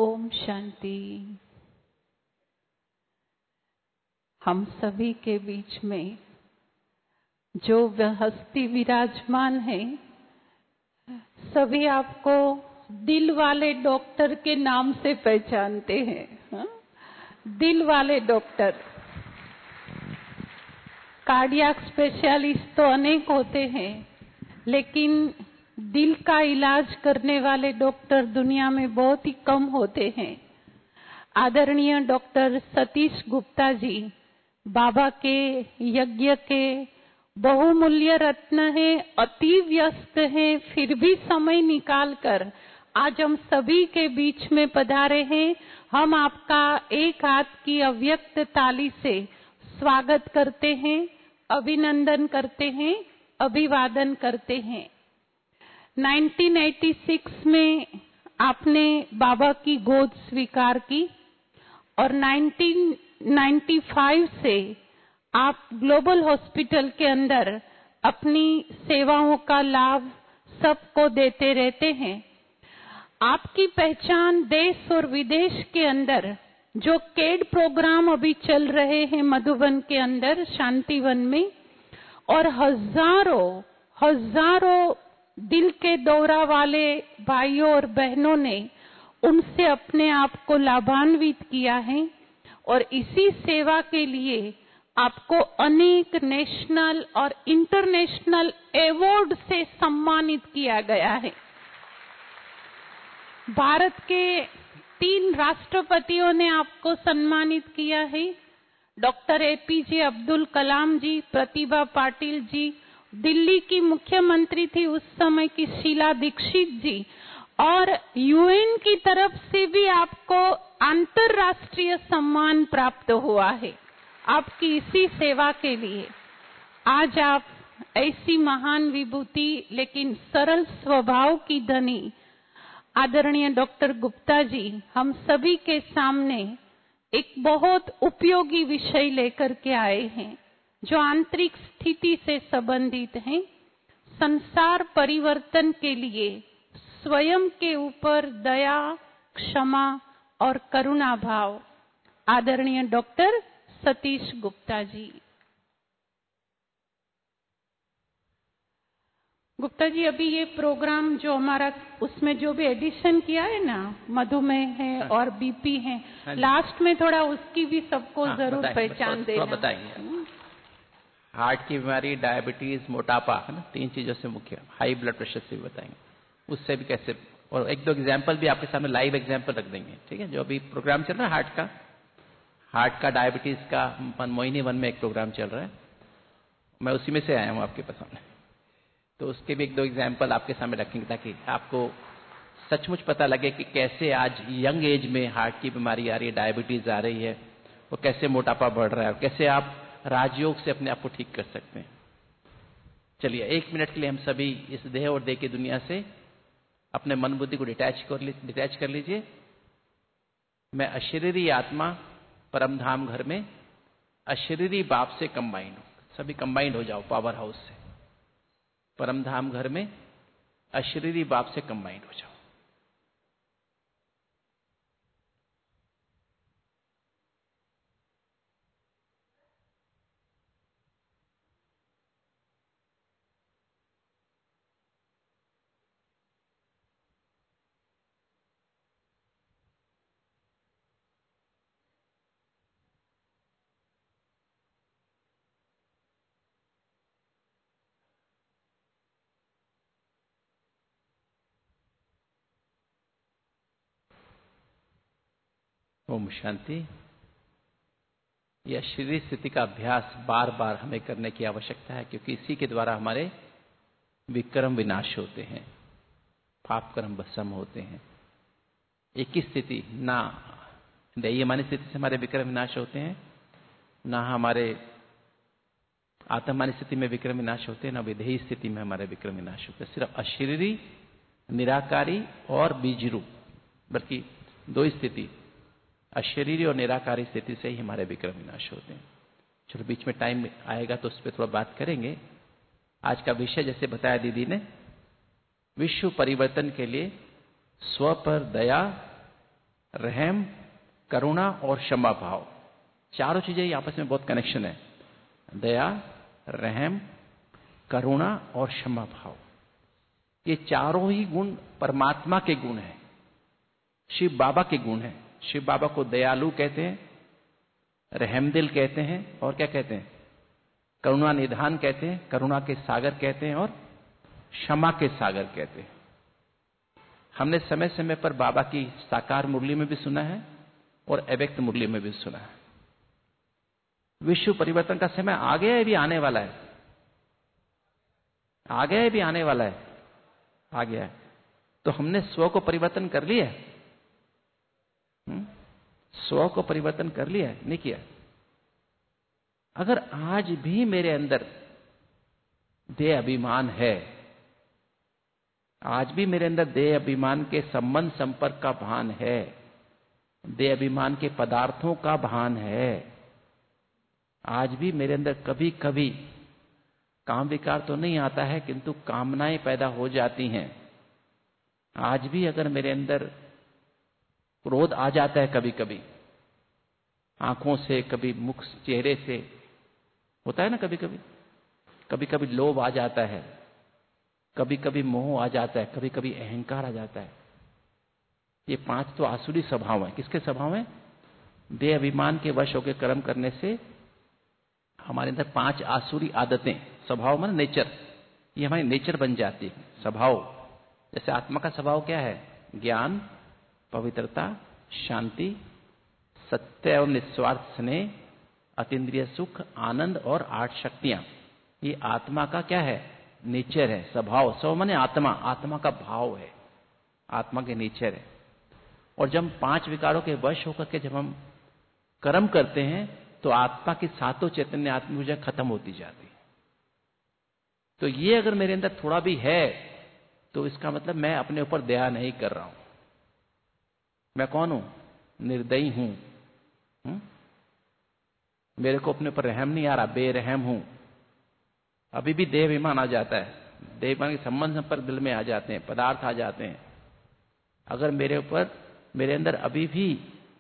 ओम शांति। हम सभी के बीच में जो हस्ती विराजमान है, सभी आपको दिल वाले डॉक्टर के नाम से पहचानते हैं। हाँ? दिल वाले डॉक्टर। कार्डियक स्पेशलिस्ट तो अनेक होते हैं, लेकिन दिल का इलाज करने वाले डॉक्टर दुनिया में बहुत ही कम होते हैं। आदरणीय डॉक्टर सतीश गुप्ता जी बाबा के यज्ञ के बहुमूल्य रत्न हैं, अति व्यस्त हैं, फिर भी समय निकालकर आज हम सभी के बीच में पधारे हैं। हम आपका एक हाथ की अव्यक्त ताली से स्वागत करते हैं, अभिनंदन करते हैं, अभिवादन करते हैं। 1986 में आपने बाबा की गोद स्वीकार की और 1995 से आप ग्लोबल हॉस्पिटल के अंदर अपनी सेवाओं का लाभ सबको देते रहते हैं। आपकी पहचान देश और विदेश के अंदर जो केड प्रोग्राम अभी चल रहे हैं मधुबन के अंदर शांतिवन में, और हजारों दिल के दौरा वाले भाइयों और बहनों ने उनसे अपने आप को लाभान्वित किया है, और इसी सेवा के लिए आपको अनेक नेशनल और इंटरनेशनल अवार्ड से सम्मानित किया गया है। भारत के 3 राष्ट्रपतियों ने आपको सम्मानित किया है। डॉक्टर एपीजे अब्दुल कलाम जी, प्रतिभा पाटिल जी, दिल्ली की मुख्यमंत्री थी उस समय की शीला दीक्षित जी, और यूएन की तरफ से भी आपको अंतर्राष्ट्रीय सम्मान प्राप्त हुआ है आपकी इसी सेवा के लिए। आज आप ऐसी महान विभूति लेकिन सरल स्वभाव की धनी आदरणीय डॉक्टर गुप्ता जी हम सभी के सामने एक बहुत उपयोगी विषय लेकर के आए हैं, जो आंतरिक स्थिति से संबंधित है। संसार परिवर्तन के लिए स्वयं के ऊपर दया, क्षमा और करुणा भाव। आदरणीय डॉक्टर सतीश गुप्ता जी। गुप्ता जी, अभी ये प्रोग्राम जो हमारा उसमें जो भी एडिशन किया है ना, मधुमेह है और बीपी है, लास्ट में थोड़ा उसकी भी सबको जरूर पहचान देना। बताइए। हार्ट की बीमारी, डायबिटीज, मोटापा है ना, 3 चीजों से मुख्य। हाई ब्लड प्रेशर से भी बताएंगे, उससे भी कैसे, और 1-2 एग्जाम्पल भी आपके सामने लाइव एग्जाम्पल रख देंगे। ठीक है, जो अभी प्रोग्राम चल रहा है हार्ट का डायबिटीज का मोहिनी 1 में एक प्रोग्राम चल रहा है, मैं उसी में से आया हूँ आपके सामने, तो उसके भी 1-2 एग्जाम्पल आपके सामने रखेंगे ताकि आपको सचमुच पता लगे कि कैसे आज यंग एज में हार्ट की बीमारी आ रही है, डायबिटीज आ रही है, और कैसे मोटापा बढ़ रहा है, और कैसे आप राजयोग से अपने आप को ठीक कर सकते हैं। चलिए 1 मिनट के लिए हम सभी इस देह और देह की दुनिया से अपने मन बुद्धि को डिटैच कर लीजिए। मैं अशरीरी आत्मा परम धाम घर में अशरीरी बाप से कंबाइंड हूं। सभी कंबाइंड हो जाओ पावर हाउस से। परम धाम घर में अशरीरी बाप से कंबाइंड हो जाओ। ओम शांति। यह शरीर स्थिति का अभ्यास बार बार हमें करने की आवश्यकता है, क्योंकि इसी के द्वारा हमारे विक्रम विनाश होते हैं, पाप कर्म भस्म होते हैं। एक ही स्थिति, ना दैयमानी स्थिति से हमारे विक्रम विनाश होते हैं, ना हमारे आत्मानी स्थिति में विक्रम विनाश होते हैं, ना विधेयी स्थिति में हमारे विक्रम विनाश होते हैं। सिर्फ अशरीरी, निराकारी और बीज रूप, बल्कि 2 स्थिति, अशरीरी और निराकारी स्थिति से ही हमारे विक्रम विनाश होते हैं। चलो बीच में टाइम आएगा तो उस पर थोड़ा बात करेंगे। आज का विषय जैसे बताया दीदी ने, विश्व परिवर्तन के लिए स्व पर दया रहम, करुणा और क्षमा भाव, चारों चीजें ये आपस में बहुत कनेक्शन है। दया, रहम, करुणा और क्षमा भाव, ये चारों ही गुण परमात्मा के गुण हैं, शिव बाबा के गुण हैं। शिव बाबा को दयालु कहते हैं, रहमदिल कहते हैं, और क्या कहते हैं? करुणा निधान कहते हैं, करुणा के सागर कहते हैं, और क्षमा के सागर कहते हैं। हमने समय समय पर बाबा की साकार मुरली में भी सुना है और अव्यक्त मुरली में भी सुना है। विश्व परिवर्तन का समय आ गया है, भी आने वाला है, आ गया है, भी आने वाला है, आ गया है। तो हमने स्व को परिवर्तन कर लिया है? स्व को परिवर्तन कर लिया है? नहीं किया। अगर आज भी मेरे अंदर देह अभिमान है, आज भी मेरे अंदर देह अभिमान के संबंध संपर्क का भान है, देह अभिमान के पदार्थों का भान है, आज भी मेरे अंदर कभी कभी काम विकार तो नहीं आता है किंतु कामनाएं पैदा हो जाती हैं, आज भी अगर मेरे अंदर क्रोध आ जाता है, कभी कभी आंखों से, कभी मुख चेहरे से होता है ना, कभी कभी, कभी कभी लोभ आ जाता है, कभी कभी मोह आ जाता है, कभी कभी अहंकार आ जाता है। ये 5 तो आसुरी स्वभाव है। किसके स्वभाव है? देह अभिमान के वश होकर कर्म करने से हमारे अंदर 5 आसुरी आदतें, स्वभाव माने नेचर, ये हमारी नेचर बन जाती है, स्वभाव। जैसे आत्मा का स्वभाव क्या है? ज्ञान, पवित्रता, शांति, सत्य और निस्वार्थ स्नेह, अतीन्द्रिय सुख, आनंद और 8 शक्तियां। ये आत्मा का क्या है? नेचर है, स्वभाव। स्व माने आत्मा, आत्मा का भाव है, आत्मा के नेचर है। और जब 5 विकारों के वश होकर के जब हम कर्म करते हैं तो आत्मा की 7 चैतन्य आत्म ऊर्जा खत्म होती जाती है। तो ये अगर मेरे अंदर थोड़ा भी है तो इसका मतलब मैं अपने ऊपर दया नहीं कर रहा हूं। मैं कौन हूं? निर्दयी हूं। मेरे को अपने ऊपर रहम नहीं आ रहा, बेरहम हूं। अभी भी देह अभिमान आ जाता है, देह अभिमान के संबंध संपर्क दिल में आ जाते हैं, पदार्थ आ जाते हैं। अगर मेरे ऊपर, मेरे अंदर अभी भी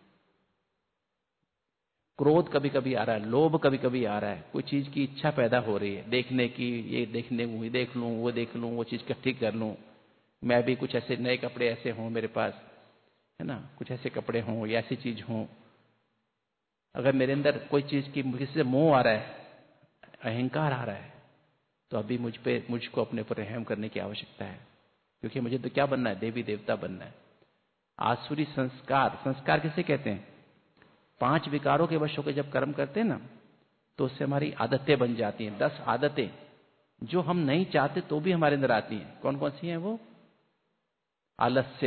क्रोध कभी कभी आ रहा है, लोभ कभी कभी आ रहा है, कोई चीज की इच्छा पैदा हो रही है देखने की, ये देखने को, देख लूं, वो देख लूं, वो चीज इकट्ठी कर लूं, मैं भी कुछ ऐसे नए कपड़े ऐसे हों मेरे पास, है ना, कुछ ऐसे कपड़े हों या ऐसी चीज हों। अगर मेरे अंदर कोई चीज की किसी से मोह आ रहा है, अहंकार आ रहा है, तो अभी मुझको अपने ऊपर रहम करने की आवश्यकता है, क्योंकि मुझे तो क्या बनना है? देवी देवता बनना है। आसुरी संस्कार, संस्कार किसे कहते हैं? 5 विकारों के वश होकर जब कर्म करते हैं ना, तो उससे हमारी आदतें बन जाती हैं। 10 आदतें जो हम नहीं चाहते तो भी हमारे अंदर आती हैं। कौन कौन सी हैं वो? आलस्य,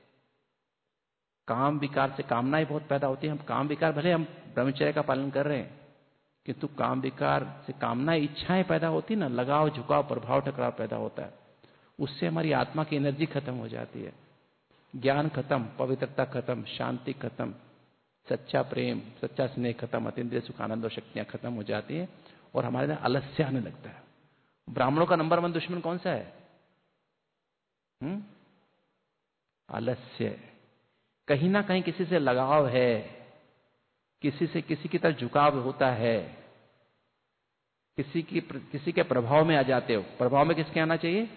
काम विकार से कामनाएं बहुत पैदा होती है। हम काम विकार, भले हम ब्रह्मचर्य का पालन कर रहे हैं, किंतु काम विकार से कामनाएं, इच्छाएं पैदा होती ना, लगाव, झुकाव, प्रभाव, टकराव पैदा होता है। उससे हमारी आत्मा की एनर्जी खत्म हो जाती है। ज्ञान खत्म, पवित्रता खत्म, शांति खत्म, सच्चा प्रेम, सच्चा स्नेह खत्म, अतीन्द्रिय सुख, आनंद और शक्तियां खत्म हो जाती हैं और हमारे अंदर आलस्य आने लगता है। ब्राह्मणों का नंबर 1 दुश्मन कौन सा है? आलस्य। कहीं ना कहीं किसी से लगाव है, किसी की तरफ झुकाव होता है, किसी के प्रभाव में आ जाते हो। प्रभाव में किसके आना चाहिए?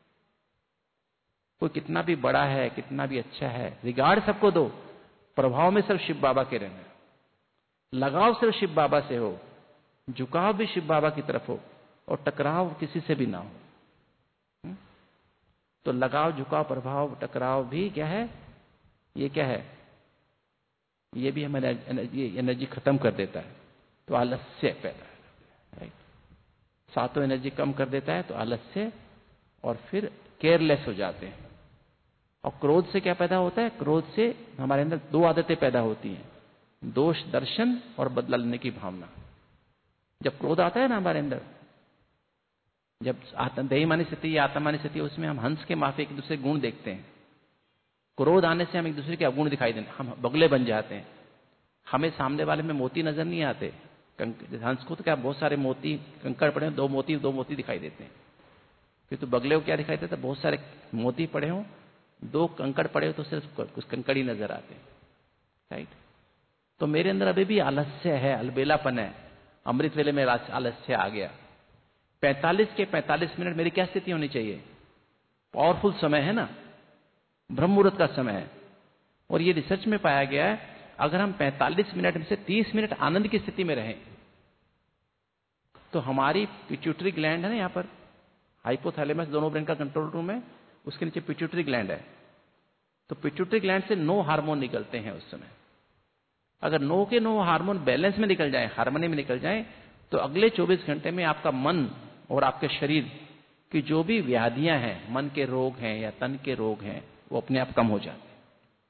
कोई कितना भी बड़ा है, कितना भी अच्छा है, रिगार्ड सबको दो, प्रभाव में सिर्फ शिव बाबा के रहना, लगाव सिर्फ शिव बाबा से हो, झुकाव भी शिव बाबा की तरफ हो, और टकराव किसी से भी ना हो। तो लगाव, झुकाव, प्रभाव, टकराव भी क्या है? ये क्या है? ये भी हमारी एनर्जी खत्म कर देता है। तो आलस्य पैदा है, 7 एनर्जी कम कर देता है, तो आलस्य, और फिर केयरलेस हो जाते हैं। और क्रोध से क्या पैदा होता है? क्रोध से हमारे अंदर 2 आदतें पैदा होती हैं, दोष दर्शन और बदला लेने की भावना। जब क्रोध आता है ना हमारे अंदर, जब देहिमानी स्थिति या आत्मानी स्थिति, उसमें हम हंस के माफी एक दूसरे गुण देखते हैं। क्रोध आने से हम एक दूसरे के अवगुण दिखाई देते, हम बगले बन जाते हैं। हमें सामने वाले में मोती नजर नहीं आते। हंस को तो क्या बहुत सारे मोती, कंकड़ पड़े हो, 2 मोती दिखाई देते हैं। फिर तो बगले को क्या दिखाई देता? बहुत सारे मोती पड़े हो, 2 कंकड़ पड़े हो तो सिर्फ कुछ कंकड़ ही नजर आते हैं। राइट। तो मेरे अंदर अभी भी आलस्य है, अलबेलापन है, अमृत वेले में आलस्य आ गया। 45 के 45 मिनट मेरी क्या स्थिति होनी चाहिए? पावरफुल समय है ना, ब्रह्म मुहूर्त का समय है। और ये रिसर्च में पाया गया है, अगर हम 45 मिनट में से 30 मिनट आनंद की स्थिति में रहें तो हमारी पिट्यूटरी ग्लैंड है ना, यहां पर हाइपोथैलेमस दोनों ब्रेन का कंट्रोल रूम है, उसके नीचे पिट्यूटरी ग्लैंड है। तो पिट्यूटरी ग्लैंड से 9 हार्मोन निकलते हैं उस समय। अगर 9 के 9 हार्मोन बैलेंस में निकल जाए, हार्मनी में निकल जाए, तो अगले 24 घंटे में आपका मन और आपके शरीर की जो भी व्याधियां हैं, मन के रोग हैं या तन के रोग हैं, वो अपने आप कम हो जाते हैं।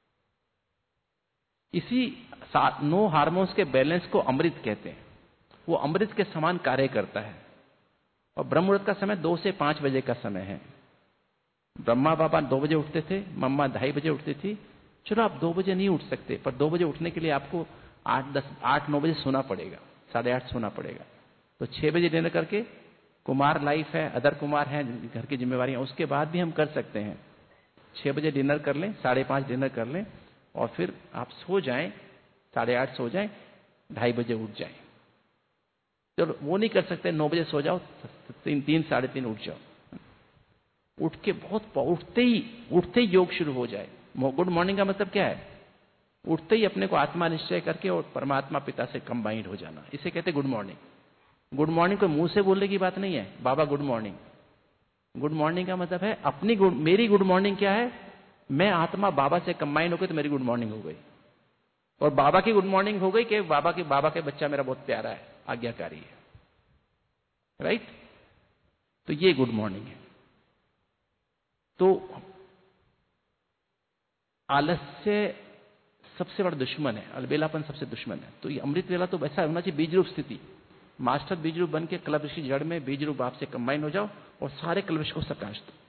इसी 9 हार्मोन्स के बैलेंस को अमृत कहते हैं। वो अमृत के समान कार्य करता है। और ब्रह्म मुहूर्त का समय 2 से 5 बजे का समय है। ब्रह्मा बाबा 2 बजे उठते थे, मम्मा 2:30 बजे उठती थी। चलो आप 2 बजे नहीं उठ सकते, पर 2 बजे उठने के लिए आपको 8-9 बजे सोना पड़ेगा, 8:30 सोना पड़ेगा। तो 6 बजे डिनर करके, कुमार लाइफ है, अदर कुमार है, घर की जिम्मेवारियां, उसके बाद भी हम कर सकते हैं। 6 बजे डिनर कर लें, 5:30 डिनर कर लें, और फिर आप सो जाएं, 8:30 सो जाएं, 2:30 बजे उठ जाएं। चलो वो नहीं कर सकते, 9 बजे सो जाओ, 3 साढ़े 3 उठ जाओ। उठ के बहुत उठते ही योग शुरू हो जाए। गुड मॉर्निंग का मतलब क्या है? उठते ही अपने को आत्मा निश्चय करके और परमात्मा पिता से कंबाइंड हो जाना, इसे कहते हैं गुड मॉर्निंग। गुड मॉर्निंग को मुंह से बोलने की बात नहीं है, बाबा गुड मॉर्निंग। गुड मॉर्निंग का मतलब है मेरी गुड मॉर्निंग क्या है? मैं आत्मा बाबा से कंबाइंड हो गई तो मेरी गुड मॉर्निंग हो गई। और बाबा की गुड मॉर्निंग हो गई कि बाबा के बच्चा मेरा बहुत प्यारा है, आज्ञाकारी है, राइट। तो ये गुड मॉर्निंग है। तो आलस्य सबसे बड़ा दुश्मन है, अलबेलापन सबसे दुश्मन है। तो ये अमृत वेला तो वैसा होना चाहिए, बीज रूप स्थिति। मास्टर बीज रूप बन के कलवश की जड़ में बीज रूप आपसे कंबाइन हो जाओ और सारे कलवश को सकाश दो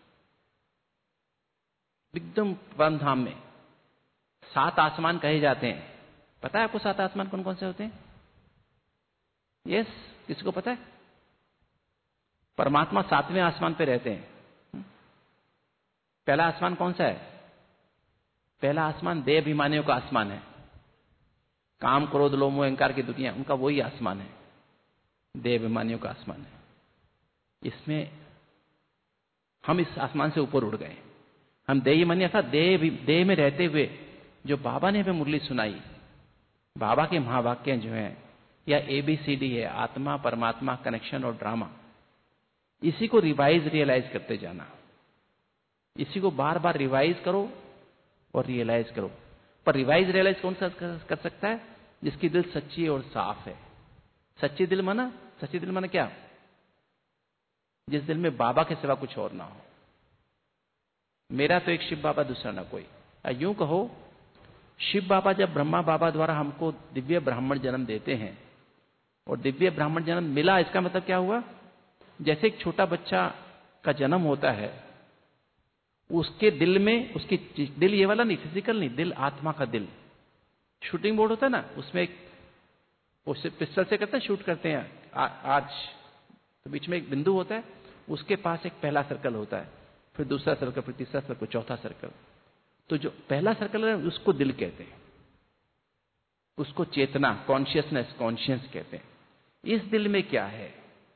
एकदम परम धाम में। 7 आसमान कहे जाते हैं। पता है आपको 7 आसमान कौन कौन से होते हैं? यस, किसको पता है? परमात्मा 7वें आसमान पे रहते हैं। पहला आसमान कौन सा है? पहला आसमान देह अभिमानियों का आसमान है। काम क्रोध लोभ मोह अहंकार की दुनिया, उनका वही आसमान है, देह अभिमानियों का आसमान है। इसमें हम इस आसमान से ऊपर उड़ गए। हम देही था, देह में रहते हुए जो बाबा ने हमें मुरली सुनाई, बाबा के महावाक्य जो हैं, या ABCD है, आत्मा परमात्मा कनेक्शन और ड्रामा, इसी को रियलाइज करते जाना। इसी को बार बार रिवाइज करो और रियलाइज करो। पर रियलाइज कौन सा कर सकता है? जिसकी दिल सच्ची और साफ है। सच्ची दिल माना क्या? जिस दिल में बाबा के सिवा कुछ और ना हो। मेरा तो एक शिव बाबा, दूसरा ना कोई। यूं कहो, शिव बाबा जब ब्रह्मा बाबा द्वारा हमको दिव्य ब्राह्मण जन्म देते हैं, और दिव्य ब्राह्मण जन्म मिला, इसका मतलब क्या हुआ? जैसे एक छोटा बच्चा का जन्म होता है, उसके दिल में, उसकी दिल ये वाला नहीं, फिजिकल नहीं, दिल आत्मा का दिल। शूटिंग बोर्ड होता है ना, उसमें एक पिस्टल से करते हैं, शूट करते हैं आज, तो बीच में एक बिंदु होता है, उसके पास एक पहला सर्कल होता है, फिर दूसरा सर्कल, फिर तीसरा सर्कल, चौथा सर्कल। तो जो पहला सर्कल है उसको दिल कहते हैं, उसको चेतना, कॉन्शियसनेस, कॉन्शियस कहते हैं। इस दिल में क्या है?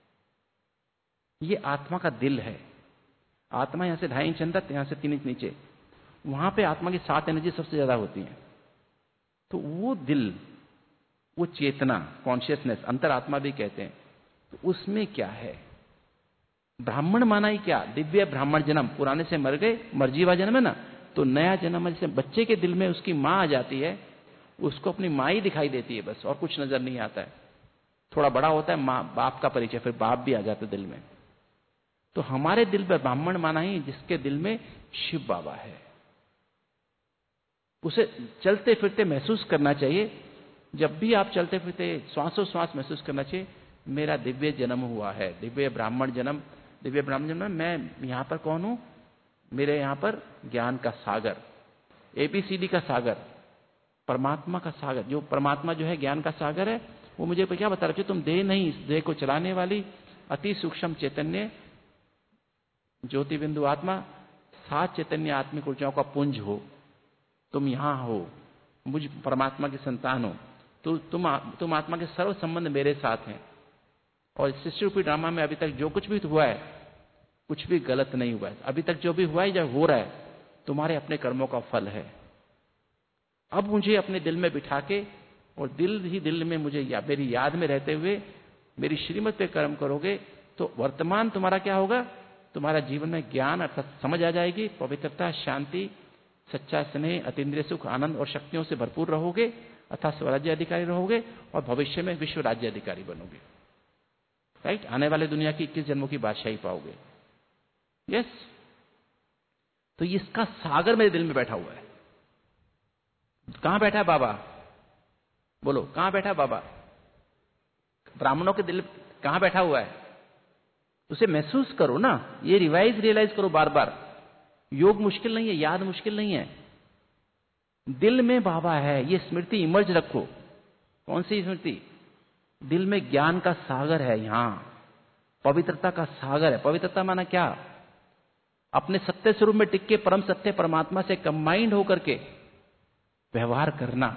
ये आत्मा का दिल है। आत्मा यहां से 2.5 इंच अंदर, यहां से 3 इंच नीचे, वहां पे आत्मा की 7 एनर्जी सबसे ज्यादा होती है। तो वो दिल, वो चेतना, कॉन्शियसनेस, अंतरात्मा भी कहते हैं, तो उसमें क्या है? ब्राह्मण माना ही क्या? दिव्य ब्राह्मण जन्म। पुराने से मर गए, मरजीवा जन्म है ना, तो नया जन्म है। जैसे बच्चे के दिल में उसकी मां आ जाती है, उसको अपनी मां ही दिखाई देती है बस, और कुछ नजर नहीं आता है। थोड़ा बड़ा होता है, मां बाप का परिचय, फिर बाप भी आ जाता है दिल में। तो हमारे दिल में ब्राह्मण माना ही जिसके दिल में शिव बाबा है। उसे चलते फिरते महसूस करना चाहिए। जब भी आप चलते फिरते श्वासोश्वास महसूस करना चाहिए, मेरा दिव्य जन्म हुआ है, दिव्य ब्राह्मण जन्म। दिव्य ब्राह्मण जन्म, मैं यहां पर कौन हूं? मेरे यहां पर ज्ञान का सागर, ABCD का सागर, परमात्मा का सागर। जो परमात्मा जो है ज्ञान का सागर है, वो मुझे क्या बता रहे? तुम देह नहीं, इस देह को चलाने वाली अति सूक्ष्म चैतन्य ज्योति बिंदु आत्मा, 7 चैतन्य आत्मिक ऊर्जाओं का पुंज हो। तुम यहां हो, मुझ परमात्मा की संतान हो, तो तुम आत्मा के सर्व संबंध मेरे साथ हैं। और सृष्टि रूपी ड्रामा में अभी तक जो कुछ भी हुआ है, कुछ भी गलत नहीं हुआ है। अभी तक जो भी हुआ है या हो रहा है, तुम्हारे अपने कर्मों का फल है। अब मुझे अपने दिल में बिठा के और दिल ही दिल में मुझे मेरी याद में रहते हुए मेरी श्रीमत पे कर्म करोगे, तो वर्तमान तुम्हारा क्या होगा? तुम्हारा जीवन में ज्ञान अर्थात समझ आ जाएगी, पवित्रता, शांति, सच्चा स्नेह, अतीन्द्रिय सुख, आनंद और शक्तियों से भरपूर रहोगे, अर्थात स्वराज्य अधिकारी रहोगे और भविष्य में विश्व राज्य अधिकारी बनोगे। राइट? आने वाले दुनिया की 21 जन्मों की बादशाही पाओगे। यस। तो इसका सागर मेरे दिल में बैठा हुआ है। कहां बैठा है बाबा? बोलो, कहां बैठा है बाबा? ब्राह्मणों के दिल कहां बैठा हुआ है? उसे महसूस करो ना, ये रियलाइज करो बार बार। योग मुश्किल नहीं है, याद मुश्किल नहीं है। दिल में बाबा है, ये स्मृति इमर्ज रखो। कौन सी स्मृति? दिल में ज्ञान का सागर है, यहां पवित्रता का सागर है। पवित्रता माना क्या? अपने सत्य स्वरूप में टिक के परम सत्य परमात्मा से कंबाइंड होकर के व्यवहार करना,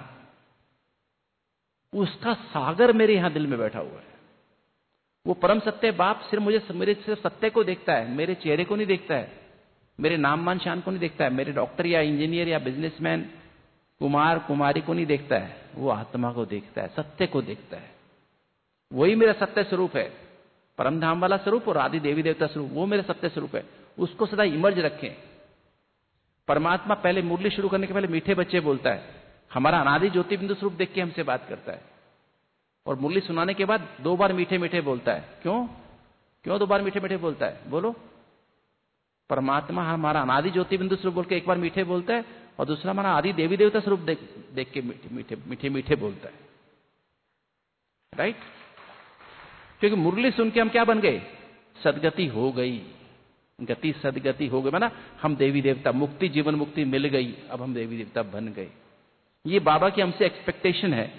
उसका सागर मेरे यहां दिल में बैठा हुआ है। वो परम सत्य बाप सिर्फ मेरे सिर्फ सत्य को देखता है, मेरे चेहरे को नहीं देखता है, मेरे नाम मान शान को नहीं देखता है, मेरे डॉक्टर या इंजीनियर या बिजनेसमैन, कुमार कुमारी को नहीं देखता है। वो आत्मा को देखता है, सत्य को देखता है। वही मेरा सत्य स्वरूप है, परम धाम वाला स्वरूप और आदि देवी देवता स्वरूप, वो मेरा सत्य स्वरूप है। उसको सदा इमर्ज रखें। परमात्मा पहले मुरली शुरू करने के पहले मीठे बच्चे बोलता है, हमारा अनादि ज्योति बिंदु स्वरूप देख के हमसे बात करता है। और मुरली सुनाने के बाद 2 बार मीठे मीठे बोलता है। क्यों 2 बार मीठे मीठे बोलता है? बोलो। परमात्मा हमारा अनादि ज्योति बिंदु स्वरूप बोल के एक बार मीठे बोलता है, और दूसरा हमारा आदि देवी देवता स्वरूप देख के मीठे मीठे बोलता है। राइट? क्योंकि मुरली सुन के हम क्या बन गए? सदगति हो गई, गति सदगति हो गई, माना हम देवी देवता, मुक्ति, जीवन मुक्ति मिल गई, अब हम देवी देवता बन गए। ये बाबा की हमसे एक्सपेक्टेशन है।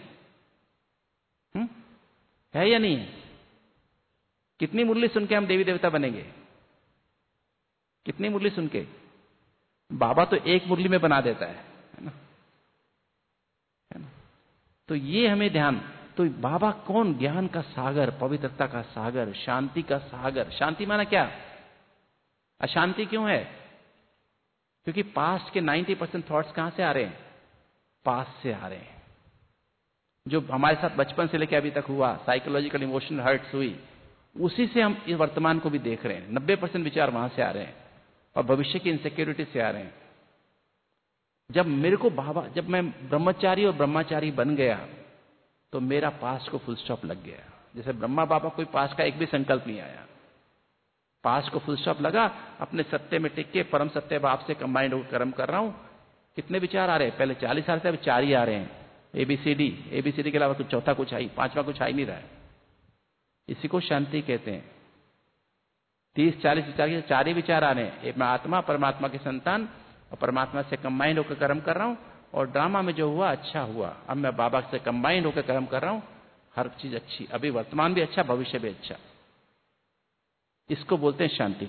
है या नहीं है? कितनी मुरली सुन के हम देवी देवता बनेंगे? कितनी मुरली सुन के? बाबा तो एक मुरली में बना देता है ना? है ना? तो ये हमें ध्यान। तो बाबा कौन? ज्ञान का सागर, पवित्रता का सागर, शांति का सागर। शांति माना क्या? अशांति क्यों है? क्योंकि पास्ट के 90% थॉट्स कहां से आ रहे हैं? पास्ट से आ रहे हैं। जो हमारे साथ बचपन से लेकर अभी तक हुआ, साइकोलॉजिकल इमोशनल हर्ट्स हुई, उसी से हम इस वर्तमान को भी देख रहे हैं। 90% विचार वहां से आ रहे हैं और भविष्य की इनसिक्योरिटी से आ रहे हैं। जब मेरे को बाबा, जब मैं ब्रह्मचारी और ब्रह्मचारी बन गया, तो मेरा पास्ट को फुल स्टॉप लग गया। जैसे ब्रह्मा बाबा, कोई पास्ट का एक भी संकल्प नहीं आया, पास्ट को फुल स्टॉप लगा, अपने सत्य में टिक के परम सत्य बाप से कंबाइंड होकर कर्म कर रहा हूं। कितने विचार आ रहे हैं? पहले 40 साल से अब 4 ही आ रहे हैं। एबीसीडी के अलावा कुछ चौथा कुछ आई, पांचवा कुछ आ ही नहीं रहा है। इसी को शांति कहते हैं। 30-40 विचार के 4 ही विचार आ रहे हैं। मैं आत्मा, परमात्मा की संतान और परमात्मा से कंबाइंड होकर कर्म कर रहा हूं, और ड्रामा में जो हुआ अच्छा हुआ, अब मैं बाबा से कंबाइंड होकर कर्म कर रहा हूं, हर चीज अच्छी, अभी वर्तमान भी अच्छा, भविष्य भी अच्छा। इसको बोलते हैं शांति।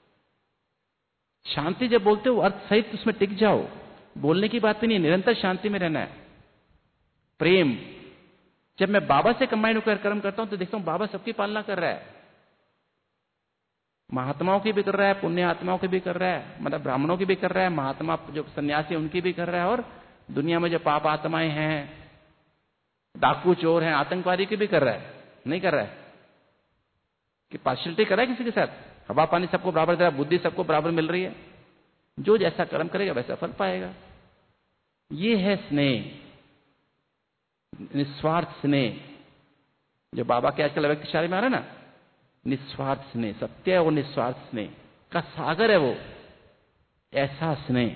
शांति जब बोलते हो अर्थ सहित उसमें टिक जाओ, बोलने की बात नहीं है, निरंतर शांति में रहना है। प्रेम, जब मैं बाबा से कंबाइंड होकर कर्म करता हूं तो देखता हूं बाबा सबकी पालना कर रहा है, महात्माओं की भी कर रहा है, पुण्य आत्माओं की भी कर रहा है, मतलब ब्राह्मणों की भी कर रहा है, महात्मा जो सन्यासी उनकी भी कर रहा है, और दुनिया में जो पाप आत्माएं हैं, डाकू चोर हैं, आतंकवादी की भी कर रहा है। नहीं कर रहा है कि पार्शियलिटी कर रहा है किसी के साथ? हवा पानी सबको बराबर दे रहा है, बुद्धि सबको बराबर मिल रही है। जो जैसा कर्म करेगा वैसा फल पाएगा। ये है स्नेह, निस्वार्थ स्नेह, जो बाबा के आजकल व्यक्तिशाली में आ रहा है ना, निस्वार्थ स्नेह, सत्य और निस्वार्थ स्नेह का सागर है वो। ऐसा स्नेह,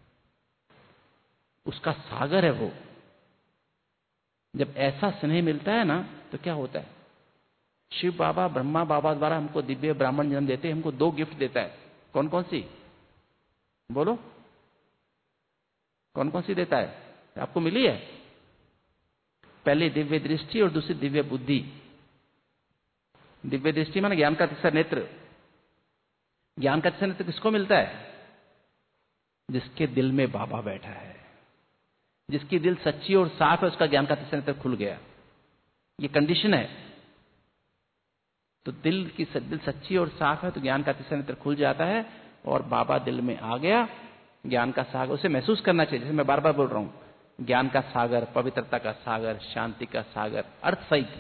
उसका सागर है वो। जब ऐसा स्नेह मिलता है ना, तो क्या होता है? शिव बाबा, ब्रह्मा बाबा द्वारा हमको दिव्य ब्राह्मण जन्म देते हैं, हमको 2 गिफ्ट देता है। कौन कौन सी? बोलो, कौन कौन सी देता है? आपको मिली है? पहले दिव्य दृष्टि और दूसरी दिव्य बुद्धि। दिव्य दृष्टि माने ज्ञान का तीसरा नेत्र। ज्ञान का तीसरा नेत्र किसको मिलता है? जिसके दिल में बाबा बैठा है, जिसकी दिल सच्ची और साफ है उसका ज्ञान का तीसरा नेत्र खुल गया। ये कंडीशन है। तो दिल सच्ची और साफ है तो ज्ञान का तीसरा नेत्र खुल जाता है और बाबा दिल में आ गया, ज्ञान का सागर। उसे महसूस करना चाहिए, जैसे मैं बार बार बोल रहा हूं, ज्ञान का सागर, पवित्रता का सागर, शांति का सागर, अर्थ सहित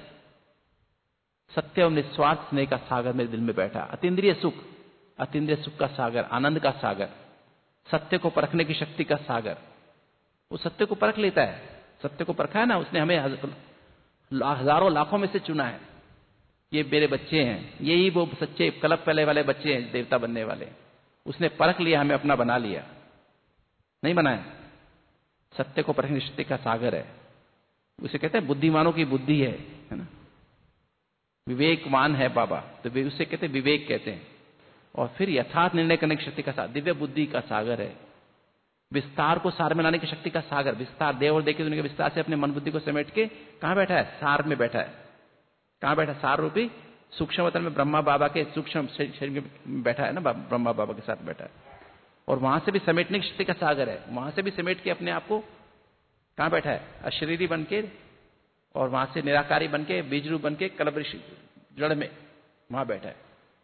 सत्य और निस्वार्थ स्नेह का सागर मेरे दिल में बैठा। अतीन्द्रिय सुख का सागर, आनंद का सागर, सत्य को परखने की शक्ति का सागर। वो सत्य को परख लेता है। सत्य को परखा है ना उसने, हमें हजारों लाखों में से चुना है। ये मेरे बच्चे हैं, यही वो सच्चे कलप पहले वाले बच्चे हैं देवता बनने वाले। उसने परख लिया, हमें अपना बना लिया, नहीं बनाया। सत्य को परखने की शक्ति का सागर है। उसे कहते हैं बुद्धिमानों की बुद्धि है ना। विवेकवान है बाबा, तो उसे कहते हैं विवेक कहते हैं। और फिर यथार्थ निर्णय करने की शक्ति का सागर, दिव्य बुद्धि का सागर है। विस्तार को सार में लाने की शक्ति का सागर, विस्तार, देव और देव की दुनिया के विस्तार से अपने मन बुद्धि को समेट के कहां बैठा है? सार में बैठा है। कहां बैठा? सार रूपी सूक्ष्म वतन में ब्रह्मा बाबा के सूक्ष्म शरीर में बैठा है ना, ब्रह्मा बाबा के साथ बैठा है। और वहां से भी समेटने की शक्ति का सागर है। वहां से भी समेट के अपने आप को कहां बैठा है? अशरीरी बन के, और वहां से निराकारी बन के, बीज रूप बन के, कलप जड़ में वहां बैठा है।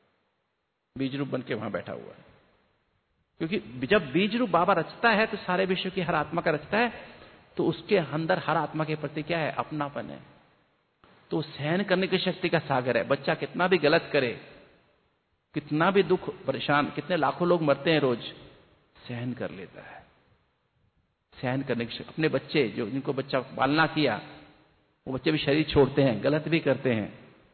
बीज रूप बन के वहां बैठा हुआ है। क्योंकि जब बीज रूप बाबा रचता है तो सारे विश्व की हर आत्मा का रचता है, तो उसके अंदर हर आत्मा के प्रति क्या है? अपनापन है। तो सहन करने की शक्ति का सागर है। बच्चा कितना भी गलत करे, कितना भी दुख परेशान, कितने लाखों लोग मरते हैं रोज, सहन कर लेता है। सहन करने की शक्ति। अपने बच्चे जो जिनको बच्चा पालना किया, वो बच्चे भी शरीर छोड़ते हैं, गलत भी करते हैं,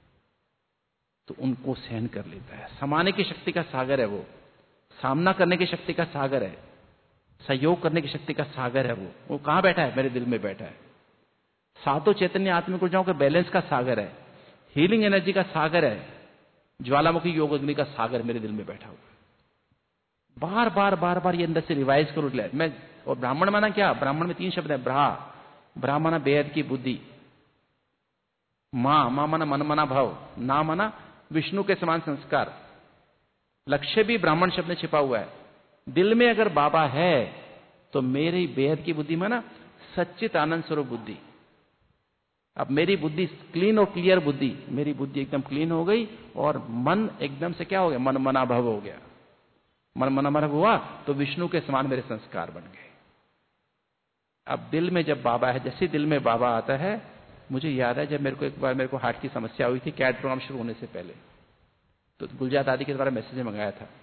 तो उनको सहन कर लेता है। समाने की शक्ति का सागर है वो। सामना करने की शक्ति का सागर है। सहयोग करने की शक्ति का सागर है वो। वो कहां बैठा है? मेरे दिल में बैठा है। सातों चैतन्य आत्मिक ऊर्जाओं के बैलेंस का सागर है। हीलिंग एनर्जी का सागर है। ज्वालामुखी योग अग्नि का सागर मेरे दिल में बैठा हुआ है। बार बार बार बार ये अंदर से रिवाइज करो मैं। और ब्राह्मण माना क्या? ब्राह्मण में 3 शब्द है। ब्रा माना बेहद की बुद्धि, मां माना मन मना भाव, ना माना विष्णु के समान संस्कार। लक्ष्य भी ब्राह्मण शब्द में छिपा हुआ है। दिल में अगर बाबा है तो मेरी बेहद की बुद्धि माना सच्चित आनंद स्वरूप बुद्धि। अब मेरी बुद्धि क्लीन और क्लियर बुद्धि, मेरी बुद्धि एकदम क्लीन हो गई और मन एकदम से क्या हो गया? मन मना भव हो गया। मन मना भव हुआ तो विष्णु के समान मेरे संस्कार बन गए। अब दिल में जब बाबा है, जैसे दिल में बाबा आता है, मुझे याद है जब एक बार मेरे को हार्ट की समस्या हुई थी, कैट प्रोग्राम शुरू होने से पहले, तो गुलजार दादी के द्वारा मैसेज मंगाया था।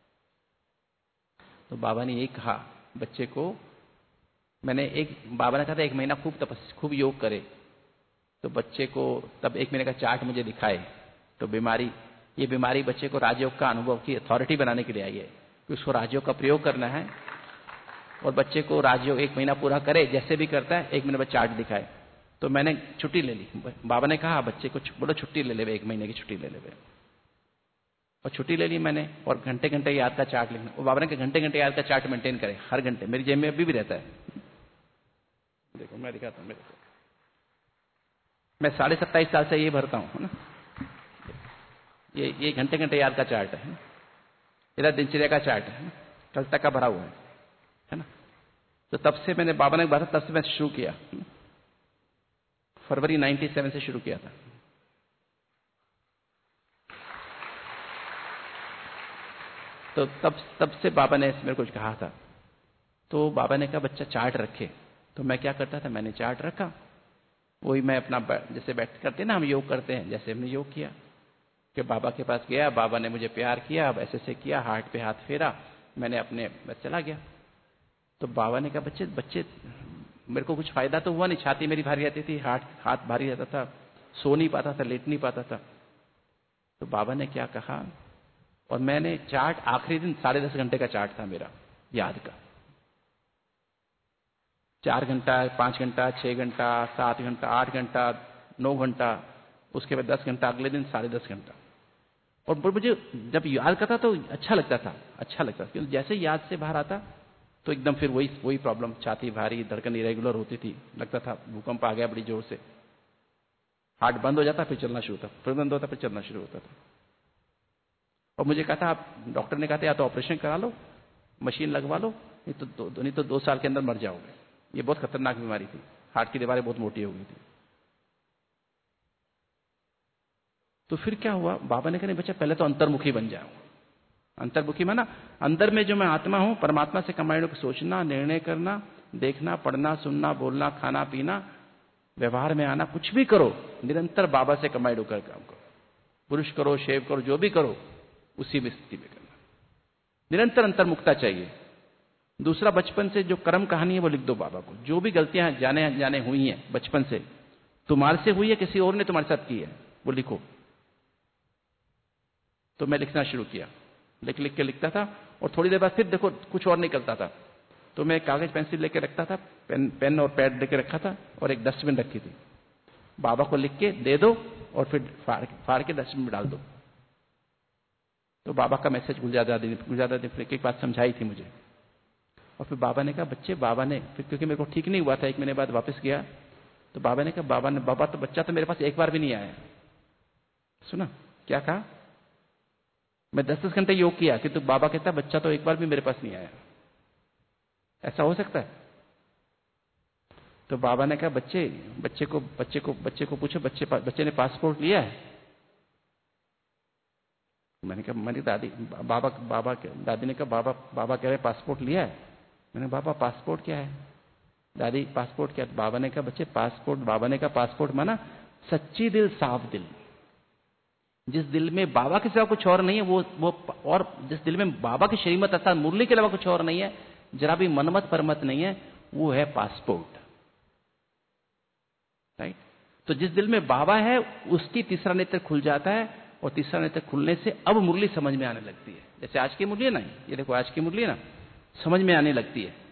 तो बाबा ने यही कहा बच्चे को, बाबा ने कहा था 1 महीना खूब योग करे। तो बच्चे को तब 1 महीने का चार्ट मुझे दिखाए। तो ये बीमारी बच्चे को राजयोग का अनुभव की अथॉरिटी बनाने के लिए आई है कि उसको राजयोग का प्रयोग करना है। और बच्चे को राजयोग 1 महीना पूरा करे, जैसे भी करता है 1 महीने बाद चार्ट दिखाए। तो मैंने छुट्टी ले ली। बाबा ने कहा बच्चे को बोलो छुट्टी ले ले, 1 महीने की छुट्टी ले ले। और छुट्टी ले ली मैंने, और घंटे घंटे याद का चार्ट लिखना। और बाबा ने कहा घंटे घंटे याद का चार्ट मेंटेन करें, हर घंटे। मेरी जेब में अभी भी रहता है। देखो मैं दिखाता हूं, मेरे को मैं 27.5 साल से ये भरता हूं, है ना। ये घंटे घंटे याद का चार्ट है। इधर दिनचर्या का चार्ट है, कल तक का भरा हुआ है ना। तो तब से मैंने, बाबा ने भरा, तब से मैं शुरू किया। फरवरी 97 से शुरू किया था। तो तब से बाबा ने मेरे को कहा था। तो बाबा ने कहा बच्चा चार्ट रखे। तो मैं क्या करता था, मैंने चार्ट रखा। वही मैं अपना जैसे बैठ करते ना हम योग करते हैं, जैसे हमने योग किया कि बाबा के पास गया, बाबा ने मुझे प्यार किया, अब ऐसे किया, हार्ट पे हाथ फेरा, मैंने अपने बस चला गया। तो बाबा ने कहा बच्चे मेरे को कुछ फायदा तो हुआ नहीं। छाती मेरी भारी रहती थी, हाथ भारी रहता था, सो नहीं पाता था, लेट नहीं पाता था। तो बाबा ने क्या कहा, और मैंने चार्ट आखिरी दिन 10.5 घंटे का चार्ट था मेरा याद का। 4 घंटा, 5 घंटा, 6 घंटा, 7 घंटा, 8 घंटा, 9 घंटा, उसके बाद 10 घंटा, अगले दिन 10.5 घंटा। और मुझे जब याद करता तो अच्छा लगता था, क्योंकि जैसे याद से बाहर आता तो एकदम फिर वही प्रॉब्लम, छाती भारी, धड़कन इरेगुलर होती थी, लगता था भूकंप आ गया बड़ी जोर से। हार्ट बंद हो जाता, फिर चलना शुरू होता, फिर बंद होता, फिर चलना शुरू होता था। और मुझे कहा था, आप डॉक्टर ने कहा था या तो ऑपरेशन करा लो, मशीन लगवा लो, नहीं तो 2 साल के अंदर मर जाओगे। ये बहुत खतरनाक बीमारी थी, हार्ट की दीवारें बहुत मोटी हो गई थी। तो फिर क्या हुआ, बाबा ने कहा नहीं बच्चा पहले तो अंतर्मुखी बन जाओ। अंतर्मुखी माना अंदर में जो मैं आत्मा हूं, परमात्मा से कंबाइंड होकर सोचना, निर्णय करना, देखना, पढ़ना, सुनना, बोलना, खाना पीना, व्यवहार में आना, कुछ भी करो निरंतर बाबा से कंबाइंड होकर काम करो। पुरुष करो, शेव करो, जो भी करो उसी में स्थिति में करना। निरंतर अंतर्मुखता चाहिए। दूसरा, बचपन से जो कर्म कहानी है वो लिख दो बाबा को। जो भी गलतियां जाने जाने हुई हैं बचपन से, तुम्हारे से हुई है, किसी और ने तुम्हारे साथ की है, वो लिखो। तो मैं लिखना शुरू किया, लिख लिख के लिखता था, और थोड़ी देर बाद फिर देखो कुछ और निकलता था, तो मैं कागज पेंसिल लेके रखता था, पेन और पैड लेके रखा था, और एक डस्टबिन रखी थी। बाबा को लिख के दे दो और फिर फाड़ के डस्टबिन में डाल दो। तो बाबा का मैसेज गुलजार दादी फिर एक बात समझाई थी मुझे। और फिर बाबा ने कहा बच्चे, बाबा ने फिर, क्योंकि मेरे को ठीक नहीं हुआ था, 1 महीने बाद वापस गया, तो बाबा ने कहा बाबा तो बच्चा तो मेरे पास एक बार भी नहीं आया। सुना क्या कहा? मैं 10-10 घंटे योग किया कि तो बाबा कहता बच्चा तो एक बार भी मेरे पास नहीं आया। ऐसा हो सकता है? तो बाबा ने कहा बच्चे को पूछो, बच्चे ने पासपोर्ट लिया है? मैंने कहा दादी ने कहा बाबा कह रहे पासपोर्ट लिया है। मैंने बाबा पासपोर्ट क्या है? दादी पासपोर्ट क्या? बाबा ने कहा बच्चे पासपोर्ट माना सच्ची दिल, साफ दिल। जिस दिल में बाबा के सिवा कुछ और नहीं है, वो और जिस दिल में बाबा की श्रीमत अर्थात मुरली के अलावा कुछ और नहीं है, जरा भी मनमत परमत नहीं है, वो है पासपोर्ट। राइट? तो जिस दिल में बाबा है उसकी तीसरा नेत्र खुल जाता है, और तीसरा नेत्र खुलने से अब मुरली समझ में आने लगती है। जैसे आज की मुरली है ना, ये देखो आज की मुरली है ना, समझ में आने लगती है।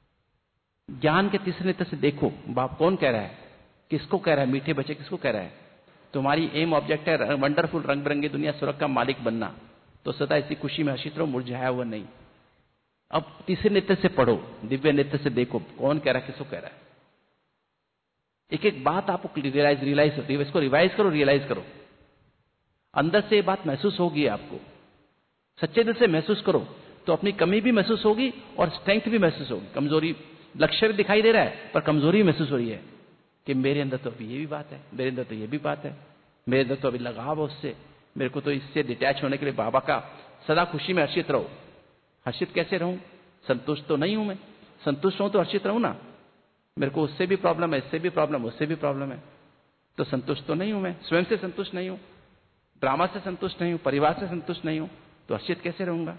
ज्ञान के तीसरे नेत्र से देखो बाप कौन कह रहा है, किसको कह रहा है, मीठे बच्चे किसको कह रहा है। तुम्हारी एम ऑब्जेक्ट है वंडरफुल रंग बिरंगी दुनिया, स्वर्ग का मालिक बनना, तो सदा इसी खुशी में हर्षित रहो, मुरझाया हुआ नहीं। अब तीसरे नेत्र से पढ़ो, दिव्य नेत्र से देखो कौन कह रहा है, किसको कह रहा है। एक एक बात आपको रिवाइज करो। अंदर से ये बात महसूस होगी आपको, सच्चे दिल से महसूस करो, तो अपनी कमी भी महसूस होगी और स्ट्रेंथ भी महसूस होगी। कमजोरी, लक्ष्य भी दिखाई दे रहा है पर कमजोरी भी महसूस हो रही है कि मेरे अंदर तो अभी ये भी बात है, मेरे अंदर तो ये भी बात है, मेरे अंदर तो अभी लगाव है उससे, मेरे को तो इससे डिटैच होने के लिए बाबा का सदा खुशी में हर्षित रहो। हर्षित कैसे रहूं? संतुष्ट तो नहीं हूं मैं। संतुष्ट हूं तो हर्षित रहूं ना। मेरे को उससे भी प्रॉब्लम है, इससे भी प्रॉब्लम, उससे भी प्रॉब्लम है, तो संतुष्ट तो नहीं हूं मैं। स्वयं से संतुष्ट नहीं हूं, ड्रामा से संतुष्ट नहीं हूं, परिवार से संतुष्ट नहीं हूं, तो हर्षित कैसे रहूंगा?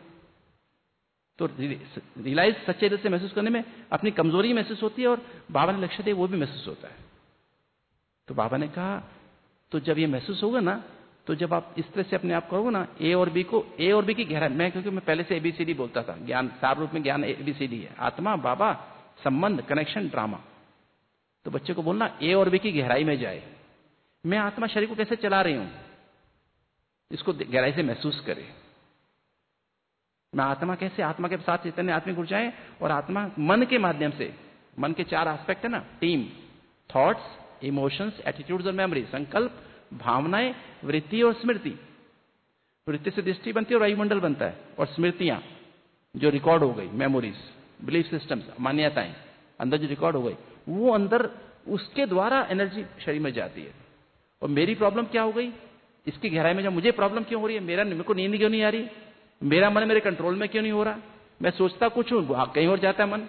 तो रियलाइज, सच्चे दिल से महसूस करने में अपनी कमजोरी महसूस होती है, और बाबा ने लक्ष्य दिया वो भी महसूस होता है। तो बाबा ने कहा तो जब ये महसूस होगा ना, तो जब आप इस तरह से अपने आप करोगे ना, ए और बी की गहराई, मैं क्योंकि मैं पहले से ABCD बोलता था, ज्ञान सार रूप में ज्ञान ABCD है, आत्मा, बाबा, संबंध, कनेक्शन, ड्रामा। तो बच्चे को बोलना ए और बी की गहराई में जाए। मैं आत्मा शरीर को कैसे चला रही हूं, इसको गहराई से महसूस करे। मैं आत्मा कैसे, आत्मा के साथ चैतन्य आत्मिक ऊर्जाएं, और आत्मा मन के माध्यम से, मन के 4 एस्पेक्ट है ना, टीम, थॉट्स, इमोशंस, एटीट्यूड्स और मेमोरी, संकल्प, भावनाएं, वृत्ति और स्मृति। वृत्ति से दृष्टि बनती है और वायुमंडल बनता है, और स्मृतियां जो रिकॉर्ड हो गई, मेमोरीज, बिलीफ सिस्टम्स, मान्यताएं अंदर जो रिकॉर्ड हो गई, वो अंदर उसके द्वारा एनर्जी शरीर में जाती है। और मेरी प्रॉब्लम क्या हो गई, इसकी गहराई में जब मुझे प्रॉब्लम क्यों हो रही है, मेरे को नींद क्यों नहीं आ रही, मेरा मन मेरे कंट्रोल में क्यों नहीं हो रहा, मैं सोचता कुछ हूं, कहीं और जाता है मन,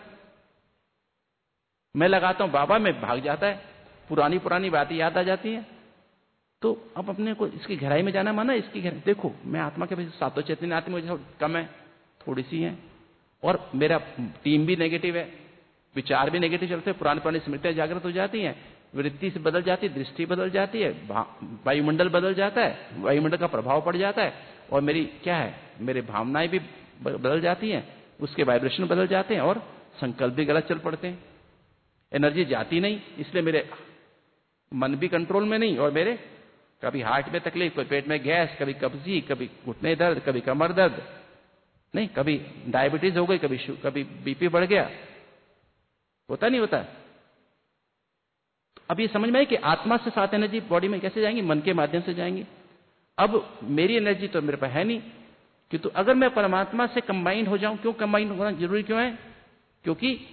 मैं लगाता हूं बाबा में, भाग जाता है, पुरानी बातें याद आ जाती हैं। तो अब अपने को इसकी गहराई में जाना माना, इसकी गहराई देखो, मैं आत्मा के वैसे सातों चैतन्य आत्मा मुझे कम है, थोड़ी सी है, और मेरा टीम भी नेगेटिव है, विचार भी नेगेटिव चलते हैं, पुरानी स्मृतियां जागृत हो जाती हैं, वृत्ति से बदल जाती है, दृष्टि बदल जाती है, वायुमंडल बदल जाता है, वायुमंडल का प्रभाव पड़ जाता है, और मेरी क्या है, मेरे भावनाएं भी बदल जाती हैं, उसके वाइब्रेशन बदल जाते हैं, और संकल्प भी गलत चल पड़ते हैं। एनर्जी जाती नहीं, इसलिए मेरे मन भी कंट्रोल में नहीं, और मेरे कभी हार्ट में तकलीफ, कभी पेट में गैस, कभी कब्जी, कभी घुटने दर्द, कभी कमर दर्द, नहीं कभी डायबिटीज हो गई, कभी बीपी बढ़ गया, होता नहीं होता। अब ये समझ में आई कि आत्मा से 7 एनर्जी बॉडी में कैसे जाएंगी, मन के माध्यम से जाएंगी। अब मेरी एनर्जी तो मेरे पास है नहीं, कि तो अगर मैं परमात्मा से कंबाइंड हो जाऊं, क्यों कंबाइंड होना जरूरी क्यों है, क्योंकि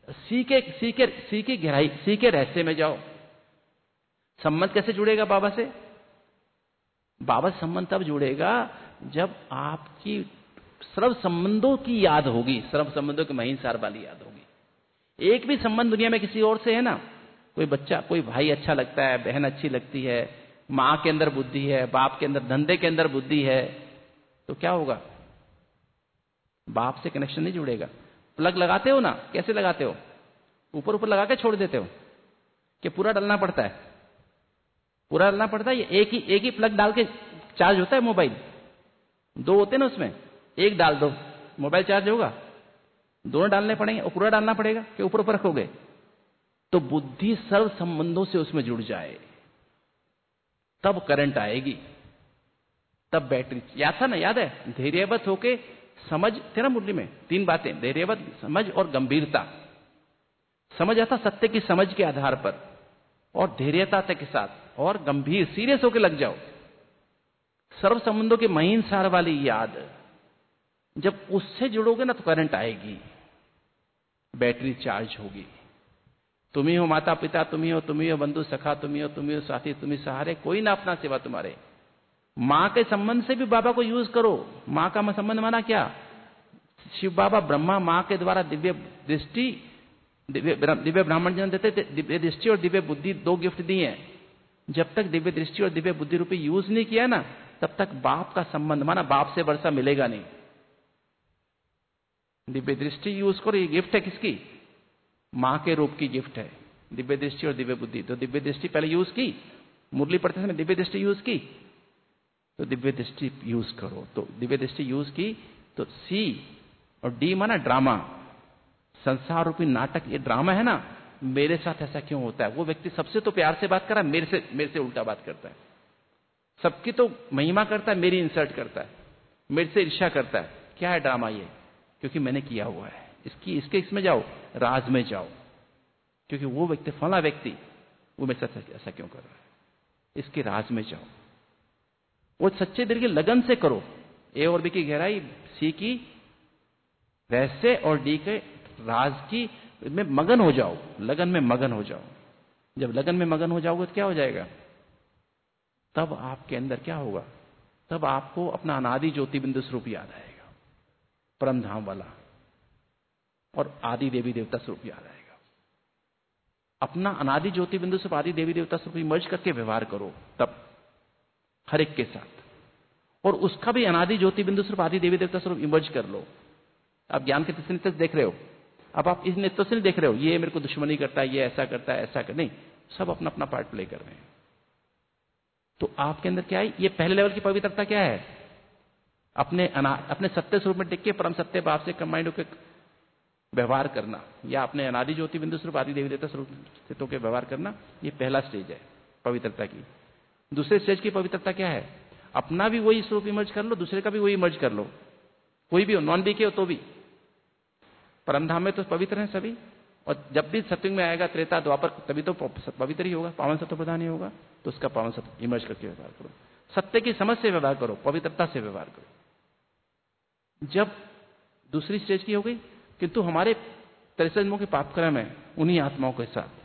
सी की गहराई, सी के रहस्य में जाओ। संबंध कैसे जुड़ेगा बाबा से? बाबा से संबंध तब जुड़ेगा जब आपकी सर्व संबंधों की याद होगी, सर्व संबंधों की महीन सार वाली याद होगी। एक भी संबंध दुनिया में किसी और से है ना, कोई बच्चा, कोई भाई अच्छा लगता है, बहन अच्छी लगती है, मां के अंदर बुद्धि है, बाप के अंदर, धंधे के अंदर बुद्धि है, तो क्या होगा? बाप से कनेक्शन नहीं जुड़ेगा। प्लग लगाते हो ना, कैसे लगाते हो? ऊपर ऊपर लगा के छोड़ देते हो कि पूरा डालना पड़ता है? पूरा डालना पड़ता है। ये एक ही प्लग डाल के चार्ज होता है मोबाइल? दो होते हैं ना उसमें, एक डाल दो मोबाइल चार्ज होगा, दोनों डालने पड़ेंगे और पूरा डालना पड़ेगा कि ऊपर ऊपर रखोगे? तो बुद्धि सर्व संबंधों से उसमें जुड़ जाए, तब करंट आएगी, तब बैटरी। याद था ना, याद है? धैर्यवत होके समझ थे ना मुरली में, 3 बातें, धैर्यवत, समझ और गंभीरता। समझ आता सत्य की समझ के आधार पर, और धैर्यता के साथ, और गंभीर सीरियस होके लग जाओ। सर्व संबंधों की महीन सार वाली याद, जब उससे जुड़ोगे ना तो करंट आएगी, बैटरी चार्ज होगी। तुम ही हो माता पिता, तुम ही हो बंधु सखा, तुम ही हो साथी, तुम ही सहारे, कोई ना अपना सिवा तुम्हारे। मां के संबंध से भी बाबा को यूज करो। मां का संबंध माना क्या? शिव बाबा ब्रह्मा मां के द्वारा दिव्य दृष्टि, दिव्य ब्राह्मण जन्म देते, दिव्य दृष्टि और दिव्य बुद्धि, 2 गिफ्ट दिए हैं। जब तक दिव्य दृष्टि और दिव्य बुद्धि रूपी यूज नहीं किया ना, तब तक बाप का संबंध माना बाप से वर्षा मिलेगा नहीं। दिव्य दृष्टि यूज करो, ये गिफ्ट है किसकी? मां के रूप की गिफ्ट है, दिव्य दृष्टि और दिव्य बुद्धि। तो दिव्य दृष्टि पहले यूज की, मुरली पढ़ते समय दिव्य दृष्टि यूज की, तो दिव्य दृष्टि यूज करो। तो दिव्य दृष्टि यूज की तो सी और डी माना ड्रामा, संसार रूपी नाटक। ये ड्रामा है ना, मेरे साथ ऐसा क्यों होता है? वो व्यक्ति सबसे तो प्यार से बात कर रहा है, मेरे से उल्टा बात करता है। सबकी तो महिमा करता है, मेरी इंसल्ट करता है, मेरे से ईर्ष्या करता है। क्या है ड्रामा ये? क्योंकि मैंने किया हुआ है। इसमें जाओ, राज में जाओ, क्योंकि वो व्यक्ति, फला व्यक्ति, वो मेरे साथ ऐसा क्यों कर रहा है, इसके राज में जाओ। वो सच्चे दिल की लगन से करो। ए और बी की गहराई, सी की रहस्य और डी के राज की में मगन हो जाओ, लगन में मगन हो जाओ। जब लगन में मगन हो जाओगे तो क्या हो जाएगा? तब आपके अंदर क्या होगा? तब आपको अपना अनादि ज्योति बिंदु स्वरूप याद आएगा, परम धाम वाला, और आदि देवी देवता स्वरूप याद आएगा। अपना अनादि ज्योति बिंदु स्वरूप, आदि देवी देवता स्वरूप मर्ज करके व्यवहार करो, तब हर एक के साथ, और उसका भी अनादि ज्योति बिंदु स्वरूप, आदि देवी देवता स्वरूप इमर्ज कर लो। आप ज्ञान के तीसरे नेत्र से देख रहे हो, अब आप इस नेत्र से नहीं देख रहे हो, ये मेरे को दुश्मनी करता है, ये ऐसा करता है, ऐसा कर नहीं, सब अपना अपना पार्ट प्ले कर रहे हैं। तो आपके अंदर क्या है? ये पहले लेवल की पवित्रता क्या है? अपने सत्य स्वरूप में टिक के परम सत्य भाव से कंबाइंड होकर व्यवहार करना, या अपने अनादि ज्योति बिंदु स्वरूप, आदि देवी देवता स्वरूप से तो के व्यवहार करना। ये पहला स्टेज है पवित्रता की। दूसरे स्टेज की पवित्रता क्या है? अपना भी वही स्वरूप इमर्ज कर लो, दूसरे का भी वही इमर्ज कर लो, कोई भी हो, नॉन बी के हो तो भी। परमधाम में तो पवित्र हैं सभी, और जब भी सत्युग में आएगा, त्रेता द्वापर, तभी तो पवित्र ही होगा, पावन सत्व प्रधान ही होगा। तो उसका पावन सत्व इमर्ज करके व्यवहार करो, सत्य की समझ से व्यवहार करो, पवित्रता से व्यवहार करो। जब दूसरी स्टेज की हो गई, किंतु हमारे 63 जन्मों के पाप कर्म है उन्हीं आत्माओं के साथ,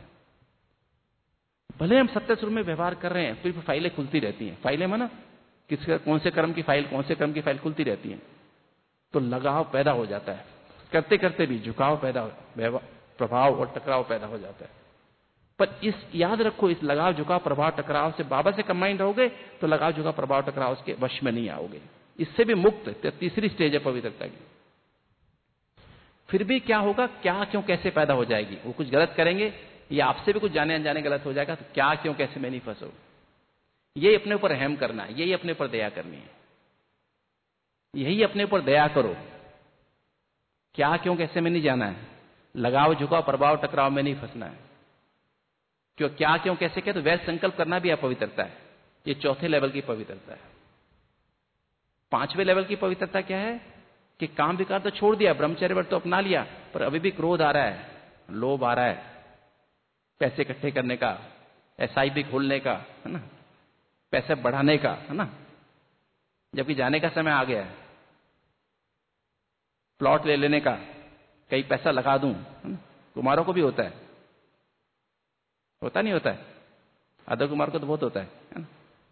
भले हम सत्य स्वरूप में व्यवहार कर रहे हैं, फिर भी फाइलें खुलती रहती हैं। फाइलें माना किसका, कौन से कर्म की फाइल, कौन से कर्म की फाइल खुलती रहती है। तो लगाव पैदा हो जाता है, करते करते भी झुकाव पैदा हो, प्रभाव और टकराव पैदा हो जाता है। पर इस याद रखो, इस लगाव झुकाव प्रभाव टकराव से बाबा से कंबाइंड रहोगे तो लगाव झुकाव प्रभाव टकराव उसके वश में नहीं आओगे, इससे भी मुक्त। तीसरी स्टेज है पवित्रता की। फिर भी क्या होगा? क्या क्यों कैसे पैदा हो जाएगी? वो कुछ गलत करेंगे या आपसे भी कुछ जाने अनजाने गलत हो जाएगा, तो क्या क्यों कैसे में नहीं फंसो। यही अपने ऊपर रहम करना है, यही अपने ऊपर दया करनी है, यही अपने ऊपर दया करो। क्या क्यों कैसे में नहीं जाना है, लगाव झुकाव प्रभाव टकराव में नहीं फंसना है। क्यों क्या क्यों कैसे क्या, तो वैध संकल्प करना भी अपवित्रता है। ये चौथे लेवल की पवित्रता है। 5वें लेवल की पवित्रता क्या है? कि काम विकार तो छोड़ दिया, ब्रह्मचर्य व्रत तो अपना लिया, पर अभी भी क्रोध आ रहा है, लोभ आ रहा है, पैसे इकट्ठे करने का, एसआईपी खोलने का, है ना, पैसे बढ़ाने का, है ना, जबकि जाने का समय आ गया है, प्लॉट ले लेने का, कहीं पैसा लगा दूं, है ना, कुमारों को भी होता है नहीं होता है? आदर कुमार को तो बहुत होता है ना?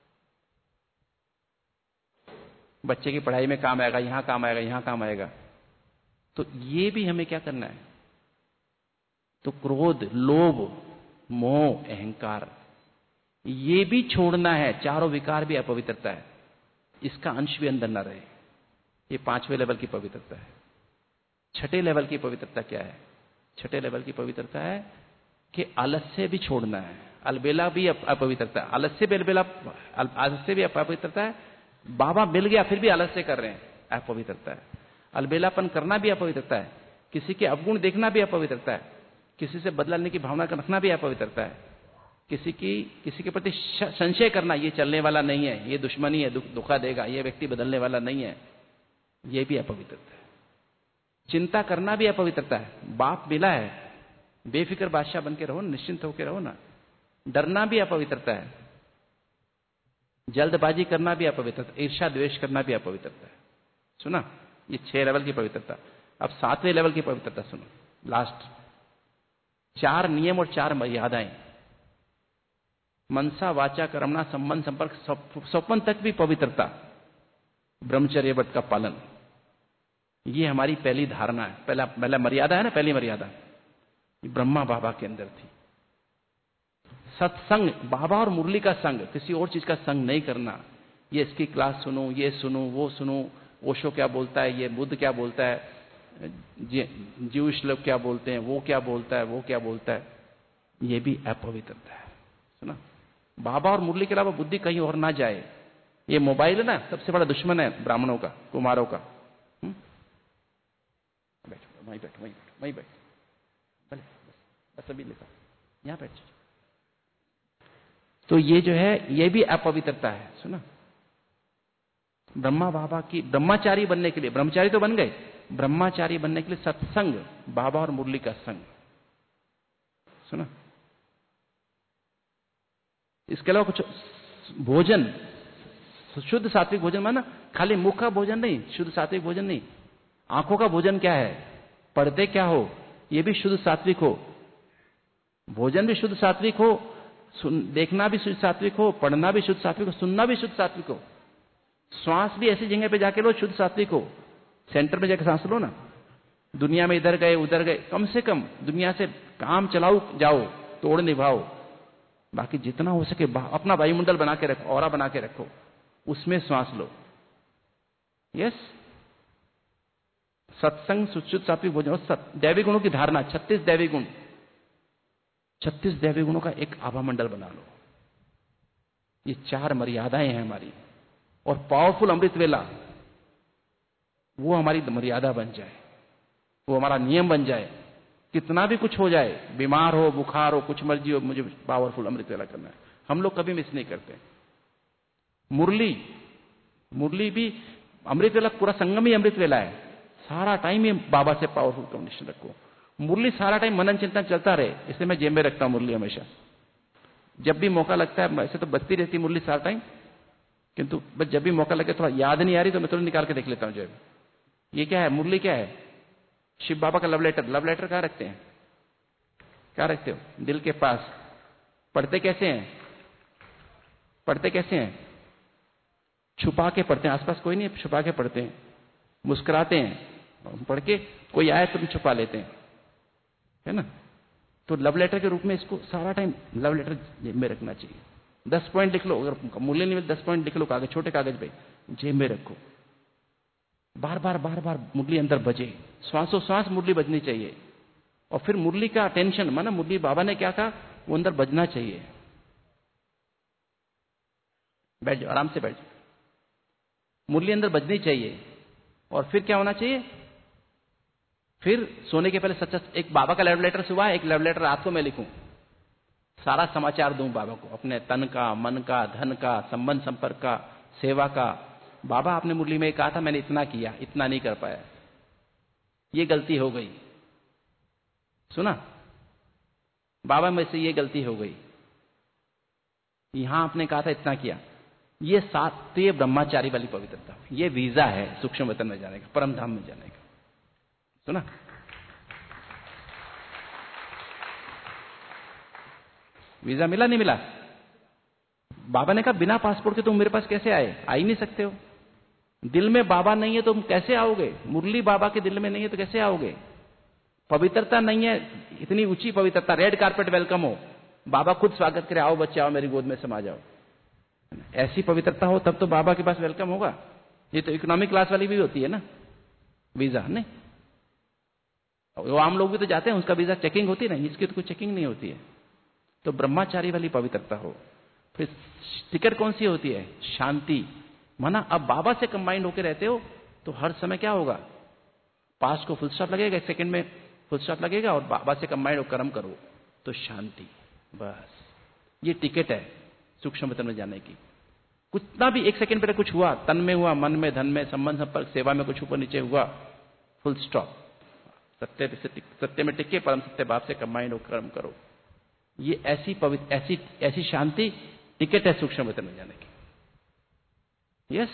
बच्चे की पढ़ाई में काम आएगा, यहां काम आएगा, यहां काम आएगा। तो ये भी हमें क्या करना है? तो क्रोध, लोभ, मोह, अहंकार, ये भी छोड़ना है। चारों विकार भी अपवित्रता है, इसका अंश भी अंदर न रहे। ये 5वें लेवल की पवित्रता है। 6ठे लेवल की पवित्रता क्या है? 6ठे लेवल की पवित्रता है कि आलस्य भी छोड़ना है। अलबेला भी अपवित्रता है। आलस्य भी अपवित्रता है। बाबा मिल गया फिर भी आलस्य कर रहे हैं, अपवित्रता है। अलबेलापन करना भी अपवित्रता है। किसी के अवगुण देखना भी अपवित्रता है। किसी से बदला लेने की भावना रखना भी अपवित्रता है। किसी के प्रति संशय करना, ये चलने वाला नहीं है, ये दुश्मनी है, धोखा देगा, ये व्यक्ति बदलने वाला नहीं है, ये भी अपवित्रता है। चिंता करना भी अपवित्रता है। बाप मिला है, बेफिक्र बादशाह बन के रहो, निश्चिंत होकर रहो ना। डरना भी अपवित्रता है। जल्दबाजी करना भी अपवित्रता, ईर्ष्या द्वेष करना भी अपवित्रता है। सुना? ये 6 लेवल की पवित्रता। अब 7वें लेवल की पवित्रता सुनो, लास्ट। 4 नियम और 4 मर्यादाएं। मनसा वाचा कर्मणा संबंध संपर्क स्वप्न तक भी पवित्रता, ब्रह्मचर्य व्रत का पालन, ये हमारी पहली धारणा है। पहला मर्यादा है ना, पहली मर्यादा ये ब्रह्मा बाबा के अंदर थी। सत्संग, बाबा और मुरली का संग, किसी और चीज का संग नहीं करना। ये इसकी क्लास सुनो, ये सुनो, वो सुनो, ओशो क्या बोलता है, ये बुद्ध क्या बोलता है, ज्यूइश लोग क्या बोलते हैं, वो क्या बोलता है, वो क्या बोलता है, ये भी अपवित्रता है। सुना? बाबा और मुरली के अलावा बुद्धि कहीं और ना जाए। ये मोबाइल है ना, सबसे बड़ा दुश्मन है ब्राह्मणों का, कुमारों का। बैठो, वहीं बैठ, बस अभी लेता, यहां बैठ। तो ये जो है, ये भी अपवित्रता है। सुना? ब्रह्मा बाबा की, ब्रह्मचारी बनने के लिए, ब्रह्मचारी तो बन गए, ब्रह्मचारी बनने के लिए सत्संग, बाबा और मुरली का संग। सुना? इसके अलावा कुछ भोजन, शुद्ध सात्विक भोजन माना खाली मुख का भोजन नहीं, शुद्ध सात्विक भोजन नहीं। आंखों का भोजन क्या है? पढ़ते क्या हो, ये भी शुद्ध सात्विक हो। भोजन भी शुद्ध सात्विक हो, देखना भी शुद्ध सात्विक हो, पढ़ना भी शुद्ध सात्विक हो, सुनना भी शुद्ध सात्विक हो। श्वास भी ऐसी जगह पे जाके लो शुद्ध सात्विक हो। सेंटर में जाकर सांस लो ना। दुनिया में इधर गए उधर गए, कम से कम दुनिया से काम चलाओ, जाओ, तोड़ निभाओ। बाकी जितना हो सके अपना वायुमंडल बना के रखो, ऑरा बना के रखो, उसमें श्वास लो। यस, सत्संग, शुद्ध सात्विक भोजन और दैवी गुणों की धारणा। 36 दैवी गुण, 36 दैवी गुणों का एक आभा मंडल बना लो। ये 4 मर्यादाएं हैं हमारी। और पावरफुल अमृत वेला, वो हमारी मर्यादा बन जाए, वो हमारा नियम बन जाए। कितना भी कुछ हो जाए, बीमार हो, बुखार हो, कुछ मर्जी हो, मुझे पावरफुल अमृत वेला करना है। हम लोग कभी मिस नहीं करते। मुरली भी अमृत वेला, पूरा संगम ही अमृत वेला है। सारा टाइम ही बाबा से पावरफुल कम्युनिकेशन रखो। मुरली सारा टाइम मनन चिंतन चलता रहे, इसलिए मैं जेब में रखता हूं मुरली हमेशा। जब भी मौका लगता है, ऐसे तो बजती रहती मुरली सारा टाइम, किंतु बस जब भी मौका लगे, थोड़ा याद नहीं आ रही तो मैं तुरंत निकाल के देख लेता हूं जेब। ये क्या है? मुरली क्या है? शिव बाबा का लव लेटर। लव लेटर कहां रखते हैं? क्या रखते हो? दिल के पास। पढ़ते कैसे हैं? पढ़ते कैसे हैं? छुपा के पढ़ते हैं, आसपास कोई नहीं, छुपा के पढ़ते हैं। मुस्कुराते हैं, पढ़ के कोई आए तो भी छुपा लेते हैं, है ना? तो लव लेटर के रूप में इसको सारा टाइम लव लेटर जेब में रखना चाहिए। 10 पॉइंट लिख लो, अगर मूल्य नहीं मिले 10 पॉइंट लिख लो कागज, छोटे कागज पे जेब में रखो। बार बार मुरली अंदर बजे, श्वासों श्वास मुरली बजनी चाहिए। और फिर मुरली का अटेंशन, माना मुरली बाबा ने क्या कहा, वो अंदर बजना चाहिए। बैठ जाओ, आराम से बैठ जाओ। मुरली अंदर बजनी चाहिए। और फिर क्या होना चाहिए? फिर सोने के पहले सच्चा, एक बाबा का लव लेटर सुबह, एक लव लेटर रात को मैं लिखूं, सारा समाचार दूं बाबा को, अपने तन का, मन का, धन का, संबंध संपर्क का, सेवा का। बाबा, आपने मुरली में कहा था, मैंने इतना किया, इतना नहीं कर पाया, ये गलती हो गई। सुना? बाबा, में से ये गलती हो गई, यहां आपने कहा था इतना किया। ये तो ये ब्रह्मचारी वाली पवित्रता, ये वीजा है सूक्ष्म वतन में जाने का, परम धाम में जाने का। सुना? वीजा मिला नहीं मिला? बाबा ने कहा बिना पासपोर्ट के तुम मेरे पास कैसे आए? आ ही नहीं सकते हो। दिल में बाबा नहीं है तो तुम कैसे आओगे? मुरली बाबा के दिल में नहीं है तो कैसे आओगे? पवित्रता नहीं है, इतनी ऊंची पवित्रता, रेड कारपेट वेलकम हो, बाबा खुद स्वागत करे, आओ बच्चे आओ मेरी गोद में समा जाओ, ऐसी पवित्रता हो तब तो बाबा के पास वेलकम होगा। ये तो इकोनॉमिक क्लास वाली भी होती है ना वीजा, नहीं? वो आम लोग भी तो जाते हैं, उसका वीजा चेकिंग होती है ना, इसकी तो कोई चेकिंग नहीं होती है। तो ब्रह्मचारी वाली पवित्रता हो। फिर टिकट कौन सी होती है? शांति। माना अब बाबा से कंबाइंड होकर रहते हो तो हर समय क्या होगा? पास को फुल स्टॉप लगेगा, एक सेकंड में फुल स्टॉप लगेगा, और बाबा से कंबाइंड होकर कर्म करो तो शांति। बस ये टिकट है सूक्ष्म वतन में जाने की। कुछ ना भी एक सेकंड पहले कुछ हुआ, तन में हुआ, मन में, धन में, संबंध संपर्क सेवा में कुछ ऊपर नीचे हुआ, फुल स्टॉप। सत्य में टिके, परम सत्य भाव से कंबाइंड होकर कर्म करो। ये ऐसी पवित्र, ऐसी शांति टिकट है सूक्ष्म वतन में जाने की। यस।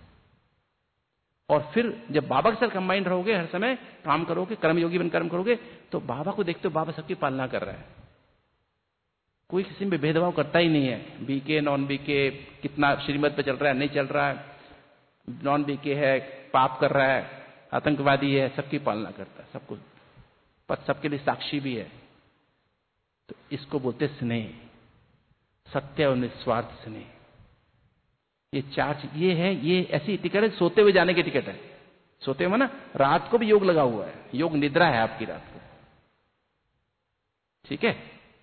और फिर जब बाबा के साथ कंबाइंड रहोगे, हर समय काम करोगे, कर्मयोगी बन कर्म करोगे, तो बाबा को देखते हो बाबा सबकी पालना कर रहा है, कोई किसी में भेदभाव करता ही नहीं है। बीके नॉन बीके, कितना श्रीमत पे चल रहा है नहीं चल रहा है, नॉन बीके है, पाप कर रहा है, आतंकवादी है, सबकी पालना करता है, सबको, पर सबके लिए साक्षी भी है। तो इसको बोलते स्नेह, सत्य और निस्वार्थ स्नेह। ये चार, ये है, ये ऐसी टिकट है, सोते हुए जाने की टिकट है। सोते हुए ना, रात को भी योग लगा हुआ है, योग निद्रा है आपकी रात को, ठीक है?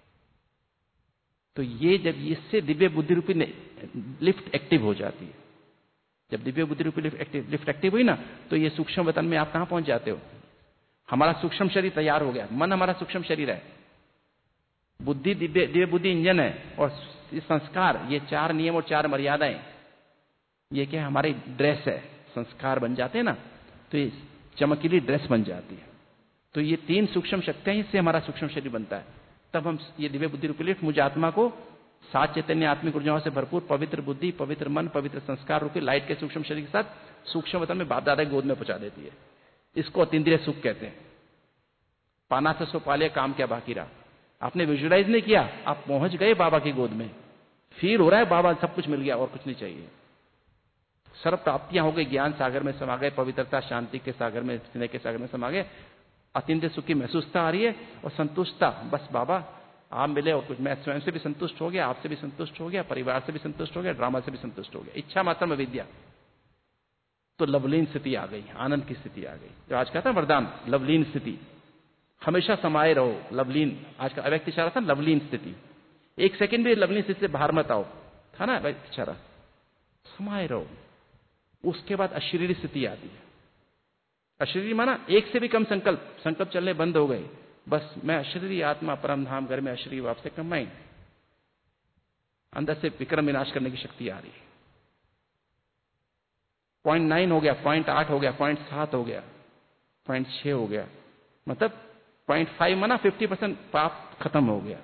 तो ये जब इससे दिव्य बुद्धि रूपी लिफ्ट एक्टिव हो जाती है, जब दिव्य बुद्धि रूपी लिफ्ट एक्टिव हुई ना, तो ये सूक्ष्म वतन में आप कहां पहुंच जाते हो? हमारा सूक्ष्म शरीर तैयार हो गया, मन हमारा सूक्ष्म शरीर है, बुद्धि दिव्य बुद्धि इंजन है, और संस्कार, ये 4 नियम और 4 मर्यादाएं, ये क्या हमारी ड्रेस है, संस्कार बन जाते हैं ना, तो ये चमकीली ड्रेस बन जाती है। तो ये 3 सूक्ष्म शक्तियां, इससे हमारा सूक्ष्म शरीर बनता है। तब हम ये दिव्य बुद्धि रूपी लिफ्ट मुझ आत्मा को 7 चैतन्य आत्मिक ऊर्जाओं से भरपूर पवित्र बुद्धि, पवित्र मन, पवित्र संस्कार रूपी लाइट के सूक्ष्म शरीर के साथ सूक्ष्म वतन में बाप दादा की गोद में पहुंचा देती है। इसको अतीन्द्रिय सुख कहते हैं। पाना से सो पाले, काम क्या बाकी रहा। आपने विजुअलाइज नहीं किया, आप पहुंच गए बाबा की गोद में, फील हो रहा है बाबा, सब कुछ मिल गया और कुछ नहीं चाहिए। सर्व प्राप्तियां हो गई, ज्ञान सागर में समा गए, पवित्रता शांति के सागर में, स्नेह के सागर में समा गए, अत्यंत सुखी महसूसता आ रही है, और संतुष्टता, बस बाबा आप मिले और कुछ, मैं स्वयं से भी संतुष्ट हो गया, आपसे भी संतुष्ट हो गया, परिवार से भी संतुष्ट हो गया, ड्रामा से भी संतुष्ट हो गया, इच्छा मात्र में विद्या। तो लवलीन स्थिति आ गई, आनंद की स्थिति आ गई। जो आज कहता है वरदान, लवलीन स्थिति, हमेशा समाये रहो, लवलीन। आज का अव्यक्त इशारा था लवलीन स्थिति, एक सेकंड भी लवलीन स्थिति से बाहर मत आओ, था ना अव्यक्त इशारा, समाये रहो। उसके बाद अशरीरी स्थिति आती है। अशरीरी माना एक से भी कम संकल्प चलने बंद हो गए, बस मैं अशरीरी आत्मा, परम धाम, घर में अशरीरी भाव से कंबाइन, अंदर से विक्रम विनाश करने की शक्ति आ रही है। 0.9 हो गया, 0.8 हो गया, 0.7 हो गया, 0.6 हो गया, मतलब 0.5 माना 50% पाप खत्म हो गया,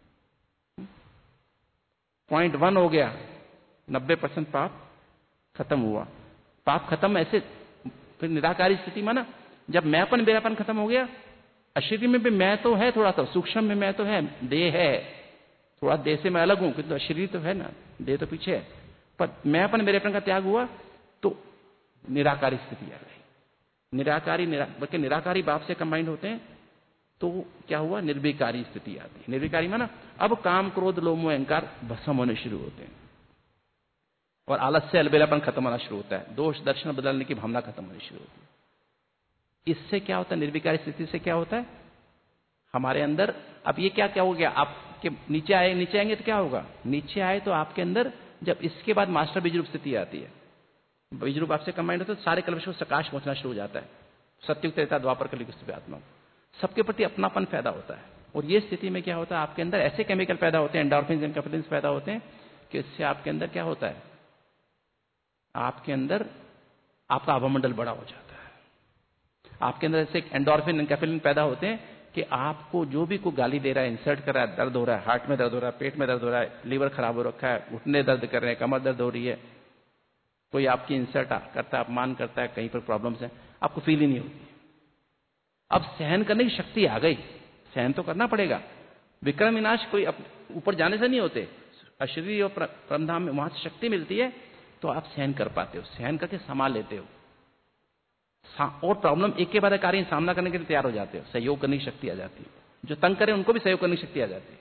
0.1 हो गया, 90% पाप खत्म हुआ। पाप खत्म ऐसे, फिर निराकारी स्थिति माना जब मैंपन मेरापन खत्म हो गया। अशरीरी में भी मैं तो है, थोड़ा सा सूक्ष्म में मैं तो है, देह है, थोड़ा देह से मैं अलग हूं, किंतु अशरीरी तो है ना, देह तो पीछे है, पर मैंपन मेरेपन का त्याग हुआ तो निराकारी स्थिति आ गई। बल्कि निराकारी बाप से कंबाइंड होते हैं तो क्या हुआ, निर्विकारी स्थिति आती है। निर्विकारी माना अब काम क्रोध लोभ मोह अहंकार भस्म होने शुरू होते हैं, और आलस्य अलबेलापन खत्म होना शुरू होता है, दोष दर्शन बदलने की भावना खत्म होनी शुरू होती है। इससे क्या होता है, निर्विकारी स्थिति से क्या होता है हमारे अंदर, अब ये क्या क्या हो गया, आपके नीचे आएंगे तो क्या होगा, नीचे आए तो आपके अंदर, जब इसके बाद मास्टर बीज रूप स्थिति आती है, बीज रूप आपसे कंबाइंड होता है, तो सारे कल्पश को प्रकाश पहुंचना शुरू हो जाता है, सत्युग त्रेता द्वापर कलयुग से आत्मा सबके प्रति अपनापन पैदा होता है। और ये स्थिति में क्या होता है, आपके अंदर ऐसे केमिकल पैदा होते हैं, एंडोर्फिन्स एंड कैफिन्स पैदा होते हैं, कि इससे आपके अंदर क्या होता है, आपके अंदर आपका आभामंडल बड़ा हो जाता है। आपके अंदर ऐसे एंडोर्फिन एंड कैफिन पैदा होते हैं कि आपको जो भी कोई गाली दे रहा है, इंसल्ट कर रहा है, दर्द हो रहा है, हार्ट में दर्द हो रहा है, पेट में दर्द हो रहा है, लीवर खराब हो रखा है, घुटने दर्द कर रहे हैं, कमर दर्द हो रही है, कोई आपकी इंसल्ट करता है, अपमान करता है, कहीं पर प्रॉब्लम्स है, आपको फील ही नहीं होती। अब सहन करने की शक्ति आ गई, सहन तो करना पड़ेगा, विक्रम विनाश कोई ऊपर जाने से नहीं होते, अशरीरी और परमधाम में वहां से शक्ति मिलती है तो आप सहन कर पाते हो, सहन करके संभाल लेते हो और प्रॉब्लम एक के बाद एक आ रही है सामना करने के लिए तैयार हो जाते हो, सहयोग करने की शक्ति आ जाती है, जो तंग करे उनको भी सहयोग करने की शक्ति आ जाती है,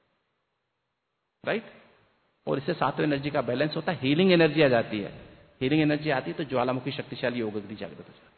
राइट। और इससे सातों एनर्जी का बैलेंस होता है, हीलिंग एनर्जी आ जाती है, हीलिंग एनर्जी आती है तो ज्वालामुखी शक्तिशाली योग अग्नि जागृत हो जाती है।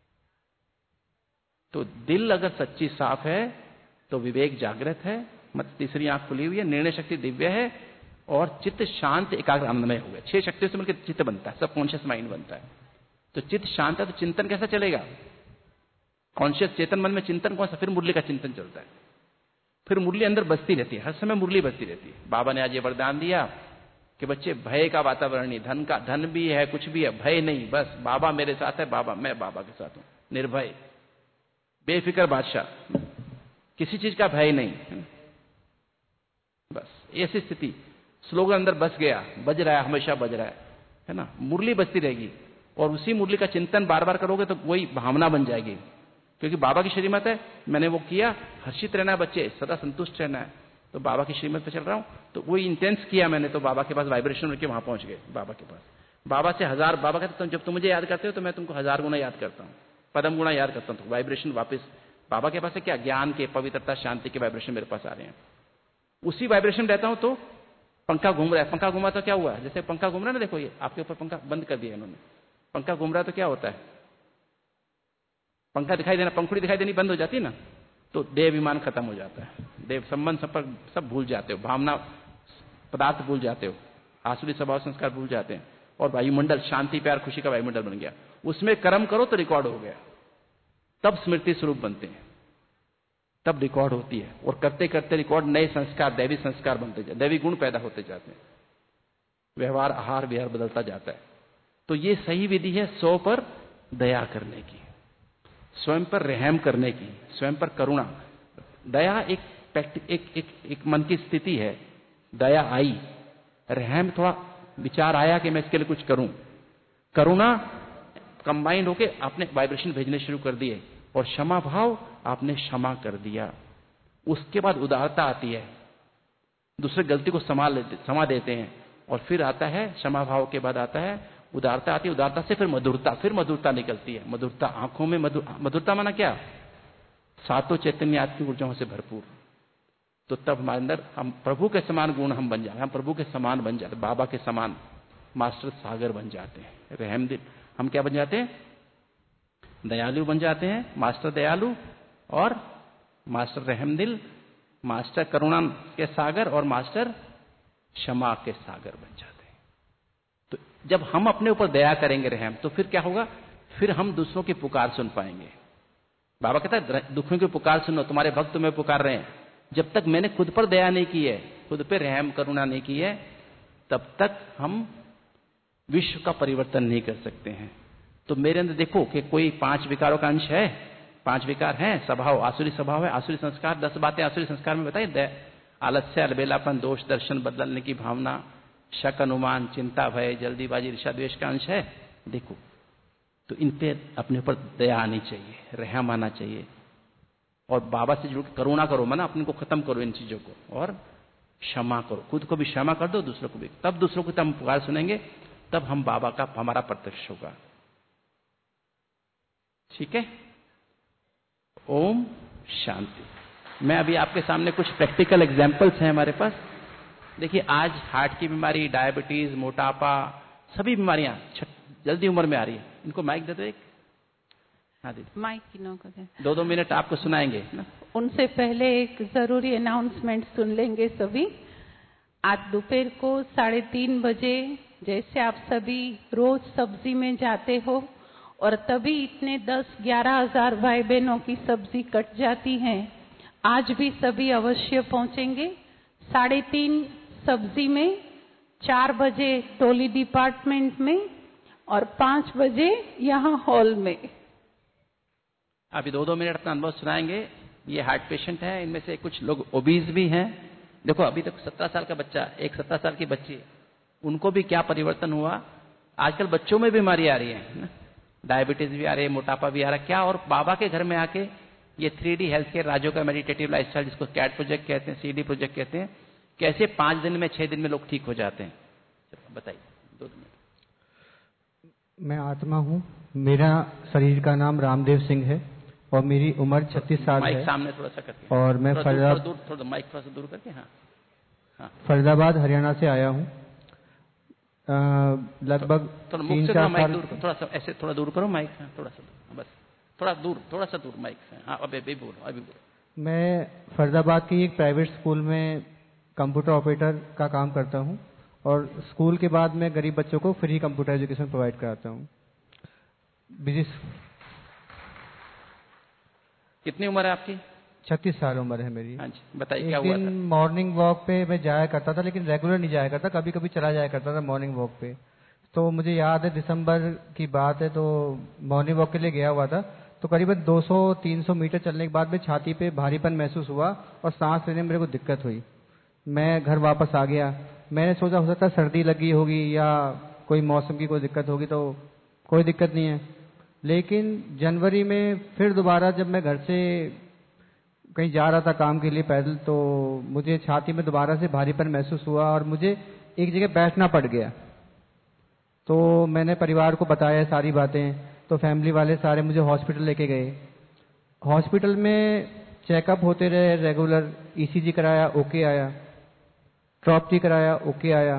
तो दिल अगर सच्ची साफ है तो विवेक जागृत है, मत तीसरी आंख खुली हुई है, निर्णय शक्ति दिव्य है और चित्त शांत एकाग्र आनंदमय हो गया। 6 शक्तियों से मिलकर चित्त बनता है, सब कॉन्शियस माइंड बनता है। तो चित्त शांत है तो चिंतन कैसा चलेगा? कॉन्शियस चेतन मन में चिंतन कौन सा? फिर मुरली का चिंतन चलता है, फिर मुरली अंदर बजती रहती है, हर समय मुरली बजती रहती है। बाबा ने आज ये वरदान दिया कि बच्चे भय का वातावरण नहीं, धन भी है कुछ भी है, भय नहीं, बस बाबा मेरे साथ है, बाबा मैं बाबा के साथ हूं, निर्भय बेफिक्र बादशाह, किसी चीज का भय नहीं, बस ऐसी स्थिति। स्लोगन अंदर बस गया, बज रहा है, हमेशा बज रहा है ना, मुरली बजती रहेगी और उसी मुरली का चिंतन बार बार करोगे तो वही भावना बन जाएगी, क्योंकि बाबा की श्रीमत है, मैंने वो किया, हर्षित रहना है बच्चे, सदा संतुष्ट रहना है, तो बाबा की श्रीमत पे चल रहा हूं, तो वही इंटेंस किया मैंने, तो बाबा के पास वाइब्रेशन लेके वहां पहुंच गए, बाबा के पास। बाबा से 1000, बाबा कहते जब तुम मुझे याद करते हो तो मैं तुमको 1000 गुना याद करता हूं, पदम गुना याद करता हूं, तो वाइब्रेशन वापस बाबा के पास है क्या? ज्ञान के, पवित्रता, शांति के वाइब्रेशन मेरे पास आ रहे हैं। उसी वाइब्रेशन रहता हूं तो पंखा घूम रहा है, पंखा घूमा तो क्या हुआ? जैसे पंखा घूम रहा है ना, देखो ये आपके ऊपर पंखा बंद कर दिया इन्होंने, पंखा घूम रहा है तो क्या होता है? पंखा दिखाई देना, पंखुड़ी दिखाई देनी बंद हो जाती है ना, तो देह विमान खत्म हो जाता है, देव संबंध संपर्क सब भूल जाते हो, भावना पदार्थ भूल जाते हो, आसुरी स्वभाव संस्कार भूल जाते हैं, और वायुमंडल शांति प्यार खुशी का वायुमंडल बन गया। उसमें कर्म करो तो रिकॉर्ड हो गया, तब स्मृति स्वरूप बनते हैं, तब रिकॉर्ड होती है, और करते करते रिकॉर्ड नए संस्कार, दैवी संस्कार बनते जाते, दैवी गुण पैदा होते जाते हैं, व्यवहार आहार विहार बदलता जाता है। तो ये सही विधि है 100 पर दया करने की, स्वयं पर रहम करने की, स्वयं पर करुणा। दया एक मन की स्थिति है, दया आई, रहम थोड़ा विचार आया कि मैं इसके लिए कुछ करूं, करुणा कंबाइंड होके आपने वाइब्रेशन भेजने शुरू कर दिए, और क्षमा भाव आपने क्षमा कर दिया। उसके बाद उदारता आती है, दूसरे गलती को क्षमा देते हैं, और फिर आता है क्षमा भाव के बाद आता है उदारता आती है, उदारता से फिर मधुरता निकलती है। मधुरता आंखों में, मधुरता माना क्या? सातों चैतन्य आत्म ऊर्जाओं से भरपूर। तो तब हमारे अंदर हम प्रभु के समान गुण हम बन जाते, हम प्रभु के समान बन जाते, बाबा के समान मास्टर सागर बन जाते हैं, रहम दिल। हम क्या बन जाते हैं? दयालु बन जाते हैं, मास्टर दयालु और मास्टर रहम दिल, मास्टर करुणा के सागर और मास्टर क्षमा के सागर बन जाते हैं। तो जब हम अपने ऊपर दया करेंगे, रहम, तो फिर क्या होगा? फिर हम दूसरों की पुकार सुन पाएंगे। बाबा कहता है दुखों की पुकार सुनो, तुम्हारे भक्त तुम्हें पुकार रहे हैं। जब तक मैंने खुद पर दया नहीं की है, खुद पे रहम करुणा नहीं की है, तब तक हम विश्व का परिवर्तन नहीं कर सकते हैं। तो मेरे अंदर देखो कि कोई 5 विकारों का अंश है, 5 विकार हैं, स्वभाव आसुरी स्वभाव है, आसुरी संस्कार, 10 बातें आसुरी संस्कार में बताइए, आलस्य, अलबेलापन, दोष, दर्शन बदलने की भावना, शक, अनुमान, चिंता, भय, जल्दीबाजी, ईर्ष्या, द्वेष का अंश है। देखो, तो इन पे अपने ऊपर दया आनी चाहिए, रहम आना चाहिए, और बाबा से जुड़ करुणा करो, माना अपने को खत्म करो इन चीजों को, और क्षमा करो, खुद को भी क्षमा कर दो, दूसरों को भी। तब दूसरों को हम पुकार सुनेंगे, तब हम बाबा का हमारा प्रत्यक्ष होगा। ठीक है? ओम शांति। मैं अभी आपके सामने कुछ प्रैक्टिकल एग्जांपल्स हैं हमारे पास। देखिए, आज हार्ट की बीमारी, डायबिटीज, मोटापा, सभी बीमारियां जल्दी उम्र में आ रही है। इनको माइक दे दो एक। हाँ दीदी, माइक की नो करें। 2-2 मिनट आपको सुनाएंगे ना। उनसे पहले एक जरूरी अनाउंसमेंट सुन लेंगे सभी। आज दोपहर को 3:30 बजे, जैसे आप सभी रोज सब्जी में जाते हो और तभी इतने 10-11 हजार भाई बहनों की सब्जी कट जाती है, आज भी सभी अवश्य पहुंचेंगे। 3:30 सब्जी में, 4 बजे टोली डिपार्टमेंट में और 5 बजे यहाँ हॉल में। अभी 2-2 मिनट अपना अनुभव सुनाएंगे। ये हार्ट पेशेंट है, इनमें से कुछ लोग ओबीज भी हैं। देखो, अभी तक 17 साल का बच्चा, एक 17 साल की बच्ची, उनको भी क्या परिवर्तन हुआ। आजकल बच्चों में बीमारी आ रही है ना, डायबिटीज भी आ रही है, मोटापा भी आ रहा है, क्या। और बाबा के घर में आके ये 3D हेल्थ केयर राजो का मेडिटेटिव लाइफस्टाइल, जिसको कैट प्रोजेक्ट कहते हैं, CD प्रोजेक्ट कहते हैं, कैसे 5 दिन में 6 दिन में लोग ठीक हो जाते हैं। बताइए 2 मिनट। मैं आत्मा हूँ, मेरा शरीर का नाम रामदेव सिंह है और मेरी उम्र 36 साल माइक है। सामने थोड़ा सा करके, और मैं थोड़ा माइक थोड़ा सा दूर करके, हाँ हाँ, फरीदाबाद हरियाणा से आया हूँ। लगभग थोड़ा मुख से थोड़ा माइक दूर करो, थोड़ा सा ऐसे थोड़ा दूर करो माइक, हाँ, थोड़ा सा दूर, बस थोड़ा सा दूर माइक से, हाँ अभी बोलो। मैं फरीदाबाद की एक प्राइवेट स्कूल में कंप्यूटर ऑपरेटर का काम करता हूँ और स्कूल के बाद मैं गरीब बच्चों को फ्री कंप्यूटर एजुकेशन प्रोवाइड कराता हूँ। कितनी उम्र है आपकी? 36 साल उम्र है मेरी। हाँ जी, बताइए क्या एक हुआ था? दिन मॉर्निंग वॉक पे मैं जाया करता था, लेकिन रेगुलर नहीं जाया करता, कभी कभी चला जाया करता था मॉर्निंग वॉक पे। तो मुझे याद है दिसंबर की बात है, तो मॉर्निंग वॉक के लिए गया हुआ था, तो करीबन 200-300 मीटर चलने के बाद में छाती पे भारीपन महसूस हुआ और सांस लेने में मेरे को दिक्कत हुई। मैं घर वापस आ गया। मैंने सोचा हो सकता है सर्दी लगी होगी या कोई मौसम की कोई दिक्कत होगी, तो कोई दिक्कत नहीं है। लेकिन जनवरी में फिर दोबारा जब मैं घर से कहीं जा रहा था काम के लिए पैदल, तो मुझे छाती में दोबारा से भारीपन महसूस हुआ और मुझे एक जगह बैठना पड़ गया। तो मैंने परिवार को बताया सारी बातें, तो फैमिली वाले सारे मुझे हॉस्पिटल लेके गए। हॉस्पिटल में चेकअप होते रहे रेगुलर, ECG कराया, ओके आया, ट्रॉप्टी कराया, ओके आया,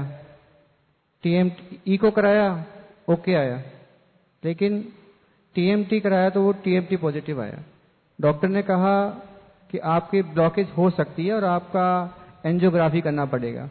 इको कराया, ओके आया, लेकिन TMT कराया तो वो TMT पॉजिटिव आया। डॉक्टर ने कहा कि आपकी ब्लॉकेज हो सकती है और आपका एंजियोग्राफी करना पड़ेगा।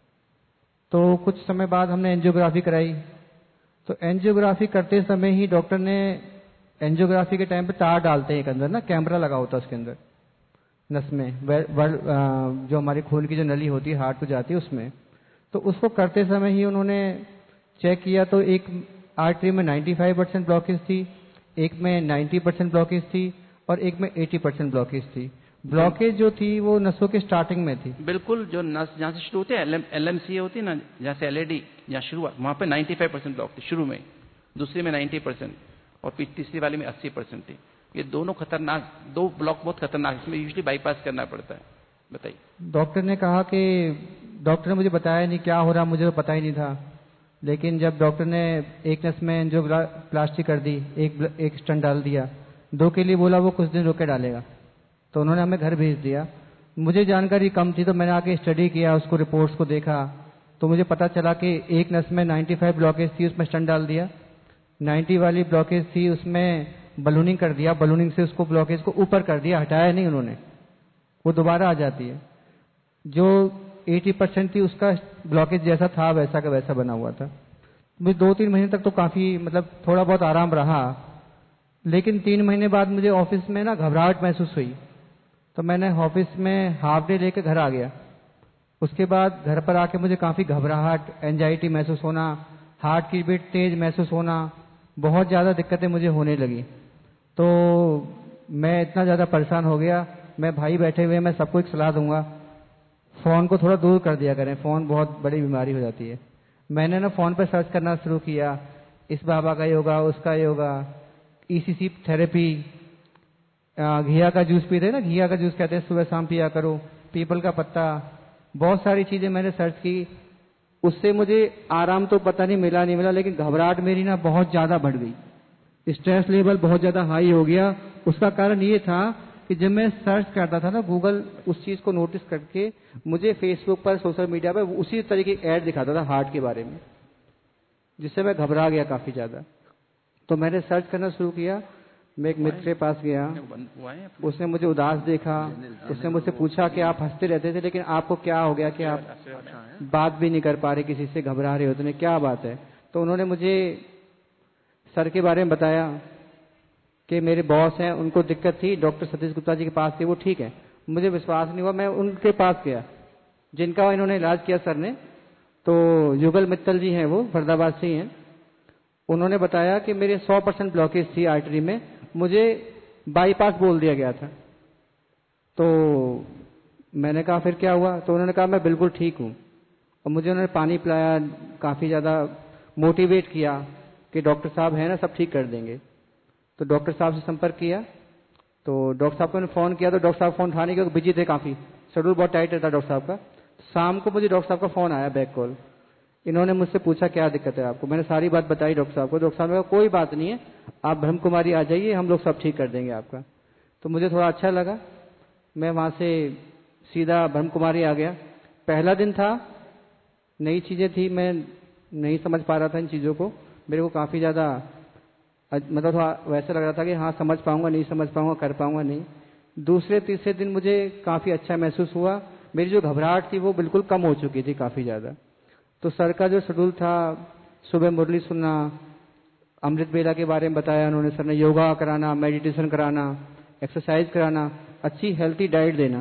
तो कुछ समय बाद हमने एंजियोग्राफी कराई। तो एंजियोग्राफी करते समय ही डॉक्टर ने, एंजियोग्राफी के टाइम पे तार डालते हैं एक अंदर ना, कैमरा लगा होता है उसके अंदर नस में, जो हमारी खून की जो नली होती है हार्ट को जाती है उसमें। तो उसको करते समय ही उन्होंने चेक किया तो एक आर्टरी में 95% ब्लॉकेज थी, एक में 90% ब्लॉकेज थी और एक में 80% ब्लॉकेज थी। ब्लॉकेज जो थी वो नसों के स्टार्टिंग में थी। बिल्कुल, जो नस जहाँ से शुरू होती है LMCA होती है ना, जहाँ से LAD जहाँ शुरुआत, वहाँ पे 95% ब्लॉक थी शुरू में, दूसरी में 90% और तीसरी वाली में 80% थी। ये दोनों खतरनाक, 2 ब्लॉक बहुत खतरनाक, इसमें यूजुअली बाईपास करना पड़ता है। बताइए। डॉक्टर ने कहा कि, डॉक्टर ने मुझे बताया नहीं क्या हो रहा, मुझे तो पता ही नहीं था। लेकिन जब डॉक्टर ने एक नस में एंजियोप्लास्टी कर दी, एक स्टंट डाल दिया, 2 के लिए बोला वो कुछ दिन रोके डालेगा, तो उन्होंने हमें घर भेज दिया। मुझे जानकारी कम थी तो मैंने आके स्टडी किया, उसको रिपोर्ट्स को देखा, तो मुझे पता चला कि एक नस में 95 ब्लॉकेज थी, उसमें स्टंट डाल दिया। 90 वाली ब्लॉकेज थी, उसमें बलूनिंग कर दिया, बलूनिंग से उसको ब्लॉकेज को ऊपर कर दिया, हटाया नहीं उन्होंने, वो दोबारा आ जाती है। जो 80% थी उसका ब्लॉकेज जैसा था वैसा का वैसा बना हुआ था। मुझे 2-3 महीने तक तो काफी मतलब थोड़ा बहुत आराम रहा, लेकिन 3 महीने बाद मुझे ऑफिस में ना घबराहट महसूस हुई, तो मैंने ऑफिस में हाफ डे लेके घर आ गया। उसके बाद घर पर आके मुझे काफी घबराहट, एंजाइटी महसूस होना, हार्ट की बीट तेज महसूस होना, बहुत ज्यादा दिक्कतें मुझे होने लगी। तो मैं इतना ज्यादा परेशान हो गया। मैं भाई बैठे हुए, मैं सबको एक सलाह दूंगा, फोन को थोड़ा दूर कर दिया करें, फोन बहुत बड़ी बीमारी हो जाती है। मैंने ना फोन पर सर्च करना शुरू किया, इस बाबा का योगा, उसका योगा, ECC थेरेपी, घिया का जूस पीते हैं ना, घिया का जूस कहते हैं, सुबह शाम पिया करो, पीपल का पत्ता, बहुत सारी चीजें मैंने सर्च की। उससे मुझे आराम तो पता नहीं मिला, लेकिन घबराहट मेरी ना बहुत ज्यादा बढ़ गई, स्ट्रेस लेवल बहुत ज्यादा हाई हो गया। उसका कारण ये था कि जब मैं सर्च करता था ना गूगल, उस चीज को नोटिस करके मुझे फेसबुक पर, सोशल मीडिया पर उसी तरीके की ऐड दिखाता था हार्ट के बारे में, जिससे मैं घबरा गया काफी ज्यादा। तो मैंने सर्च करना शुरू किया। मैं एक मित्र के पास गया, उसने मुझे उदास देखा, उसने मुझसे पूछा कि आप हंसते रहते थे, लेकिन आपको क्या हो गया कि आप बात भी नहीं कर पा रहे, किसी से घबरा रहे हो, तो क्या बात है। तो उन्होंने मुझे सर के बारे में बताया कि मेरे बॉस हैं, उनको दिक्कत थी, डॉक्टर सतीश गुप्ता जी के पास थे, वो ठीक है। मुझे विश्वास नहीं हुआ, मैं उनके पास गया जिनका इन्होंने इलाज किया सर ने। तो युगल मित्तल जी हैं, वो फरीदाबाद से ही हैं। उन्होंने बताया कि मेरे 100% ब्लॉकेज थी आर्टरी में, मुझे बाईपास बोल दिया गया था। तो मैंने कहा फिर क्या हुआ, तो उन्होंने कहा मैं बिल्कुल ठीक हूँ, और मुझे उन्होंने पानी पिलाया, काफी ज्यादा मोटिवेट किया कि डॉक्टर साहब है ना, सब ठीक कर देंगे। तो डॉक्टर साहब से संपर्क किया, तो डॉक्टर साहब को मैंने फ़ोन किया तो डॉक्टर साहब फ़ोन उठाने क्योंकि बिजी थे काफ़ी, शेड्यूल बहुत टाइट रहता डॉक्टर साहब का। शाम को मुझे डॉक्टर साहब का फ़ोन आया, बैक कॉल। इन्होंने मुझसे पूछा क्या दिक्कत है आपको, मैंने सारी बात बताई डॉक्टर साहब को। डॉक्टर साहब ने कहा कोई बात नहीं है, आप ब्रह्म कुमारी आ जाइए, हम लोग सब ठीक कर देंगे आपका। तो मुझे थोड़ा अच्छा लगा, मैं वहाँ से सीधा ब्रह्म कुमारी आ गया। पहला दिन था, नई चीज़ें थी, मैं नहीं समझ पा रहा था इन चीज़ों को, मेरे को काफ़ी ज़्यादा मतलब थोड़ा वैसा लग रहा था कि हाँ समझ पाऊंगा नहीं समझ पाऊंगा, कर पाऊंगा नहीं। दूसरे तीसरे दिन मुझे काफ़ी अच्छा महसूस हुआ, मेरी जो घबराहट थी वो बिल्कुल कम हो चुकी थी काफ़ी ज़्यादा। तो सर का जो शेड्यूल था, सुबह मुरली सुनना, अमृत बेला के बारे में बताया उन्होंने, सर ने योगा कराना, मेडिटेशन कराना, एक्सरसाइज कराना, अच्छी हेल्थी डाइट देना,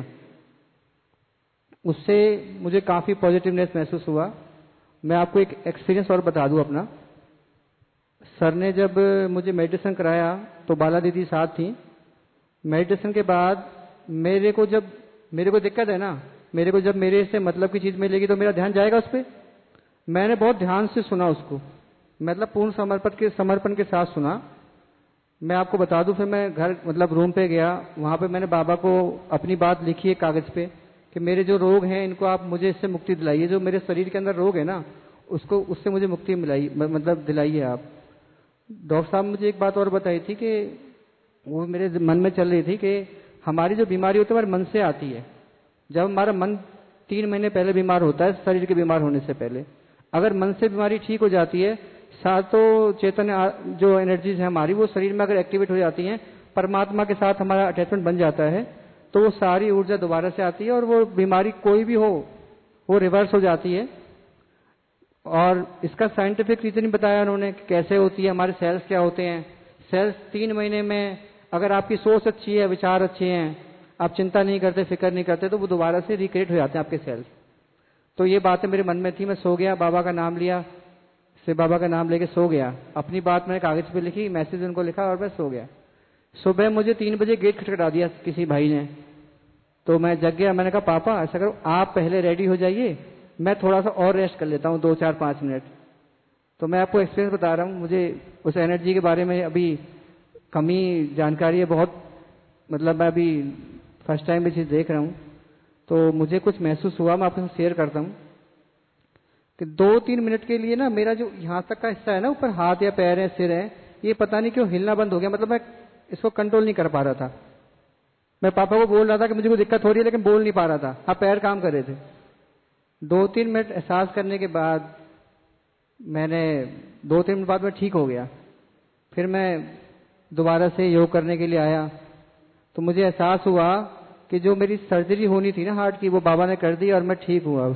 उससे मुझे काफ़ी पॉजिटिवनेस महसूस हुआ। मैं आपको एक एक्सपीरियंस और बता दूं अपना। सर ने जब मुझे मेडिटेशन कराया तो बाला दीदी साथ थी। मेडिटेशन के बाद मेरे को दिक्कत है ना, मेरे को जब मेरे से मतलब की चीज़ मिलेगी तो मेरा ध्यान जाएगा उस पर। मैंने बहुत ध्यान से सुना उसको, मतलब पूर्ण समर्पण के साथ सुना। मैं आपको बता दूं, फिर मैं घर मतलब रूम पे गया, वहाँ पे मैंने बाबा को अपनी बात लिखी है कागज़ पे कि मेरे जो रोग हैं इनको आप मुझे इससे मुक्ति दिलाइए, जो मेरे शरीर के अंदर रोग है ना उससे मुझे मुक्ति मतलब दिलाइए आप। डॉक्टर साहब मुझे एक बात और बताई थी कि वो मेरे मन में चल रही थी कि हमारी जो बीमारी होती है हमारे मन से आती है। जब हमारा मन 3 महीने पहले बीमार होता है, शरीर के बीमार होने से पहले, अगर मन से बीमारी ठीक हो जाती है, सातों चैतन्य जो एनर्जीज है हमारी वो शरीर में अगर एक्टिवेट हो जाती हैं, परमात्मा के साथ हमारा अटैचमेंट बन जाता है, तो वो सारी ऊर्जा दोबारा से आती है और वो बीमारी कोई भी हो वो रिवर्स हो जाती है। और इसका साइंटिफिक रीजन बताया उन्होंने कि कैसे होती है, हमारे सेल्स क्या होते हैं। सेल्स 3 महीने में अगर आपकी सोच अच्छी है, विचार अच्छे हैं, आप चिंता नहीं करते, फिक्र नहीं करते, तो वो दोबारा से रिक्रिएट हो जाते हैं आपके सेल्स। तो ये बातें मेरे मन में थी, मैं सो गया, बाबा का नाम लिया, शिव बाबा का नाम लेके सो गया। अपनी बात मैंने कागज पे लिखी, मैसेज उनको लिखा और मैं सो गया। सुबह मुझे 3 बजे गेट खटखटा दिया किसी भाई ने, तो मैं जग गया। मैंने कहा पापा ऐसा करो, आप पहले रेडी हो जाइए, मैं थोड़ा सा और रेस्ट कर लेता हूँ 2-4-5 मिनट। तो मैं आपको एक्सपीरियंस बता रहा हूँ, मुझे उस एनर्जी के बारे में अभी कमी जानकारी है बहुत, मतलब मैं अभी फर्स्ट टाइम ये चीज़ देख रहा हूँ, तो मुझे कुछ महसूस हुआ, मैं आपके साथ शेयर करता हूँ कि 2-3 मिनट के लिए ना मेरा जो यहाँ तक का हिस्सा है ना, ऊपर हाथ या पैर है, सिर है, ये पता नहीं क्यों हिलना बंद हो गया। मतलब मैं इसको कंट्रोल नहीं कर पा रहा था। मैं पापा को बोल रहा था कि मुझे कोई दिक्कत हो रही है, लेकिन बोल नहीं पा रहा था। हाँ, पैर काम कर रहे थे। 2-3 मिनट एहसास करने के बाद मैंने 2-3 मिनट बाद मैं ठीक हो गया। फिर मैं दोबारा से योग करने के लिए आया, तो मुझे एहसास हुआ कि जो मेरी सर्जरी होनी थी ना हार्ट की, वो बाबा ने कर दी और मैं ठीक हुआ।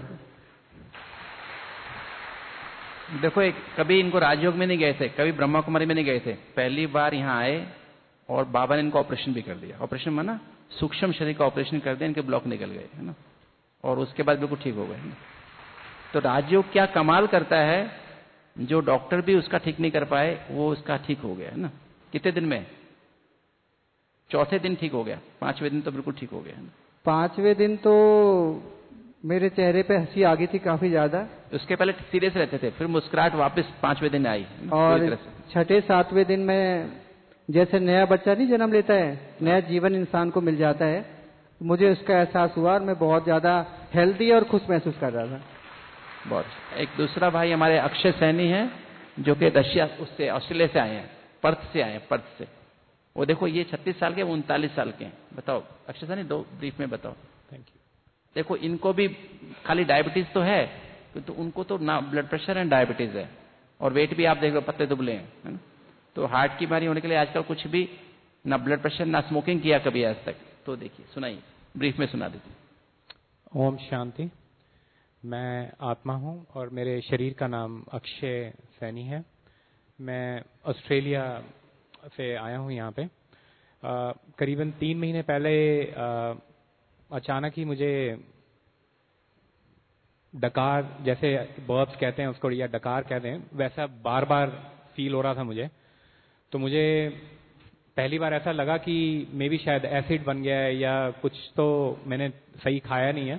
देखो, कभी इनको राजयोग में नहीं गए थे, कभी ब्रह्मा कुमारी में नहीं गए थे, पहली बार यहाँ आए और बाबा ने इनको ऑपरेशन भी कर दिया। ऑपरेशन माना सूक्ष्म शरीर का ऑपरेशन कर दिया, इनके ब्लॉक निकल गए, है ना, और उसके बाद बिल्कुल ठीक हो गए। तो राजयोग क्या कमाल करता है, जो डॉक्टर भी उसका ठीक नहीं कर पाए वो उसका ठीक हो गया, है ना। कितने दिन में? चौथे दिन ठीक हो गया, 5वें दिन तो बिल्कुल ठीक हो गया, है ना। 5वें दिन तो मेरे चेहरे पे हंसी आ गई थी काफी ज्यादा। उसके पहले सीरियस रहते थे, फिर मुस्कुराहट वापस 5वें दिन आई, और 6-7वें दिन में जैसे नया बच्चा नहीं जन्म लेता है, नया जीवन इंसान को मिल जाता है, मुझे उसका एहसास हुआ और मैं बहुत ज्यादा हेल्दी और खुश महसूस कर रहा था। बहुत। एक दूसरा भाई हमारे अक्षय सैनी है, जो कि रशिया उससे ऑस्ट्रेलिया से आए हैं, पर्थ से आए हैं, पर्थ से। वो देखो, ये 36 साल के, वो 39 साल के हैं। बताओ अक्षय सैनी, 2 ब्रीफ में बताओ। Thank you. देखो, इनको भी खाली डायबिटीज तो है, तो उनको तो ना ब्लड प्रेशर एंड डायबिटीज है, और वेट भी आप देख लो, पत्ते दुबले हैं, है ना। तो हार्ट की बीमारी होने के लिए आजकल कुछ भी ना ब्लड प्रेशर, ना स्मोकिंग किया कभी आज तक। तो देखिए, सुनाइए, ब्रीफ में सुना दीजिए। ओम शांति। मैं आत्मा हूं और मेरे शरीर का नाम अक्षय सैनी है। मैं ऑस्ट्रेलिया से आया हूं यहाँ पे। करीबन 3 महीने पहले अचानक ही मुझे डकार, जैसे बर्ब्स कहते हैं उसको या डकार कहते हैं, वैसा बार बार फील हो रहा था मुझे। तो मुझे पहली बार ऐसा लगा कि मे बी शायद एसिड बन गया है या कुछ, तो मैंने सही खाया नहीं है।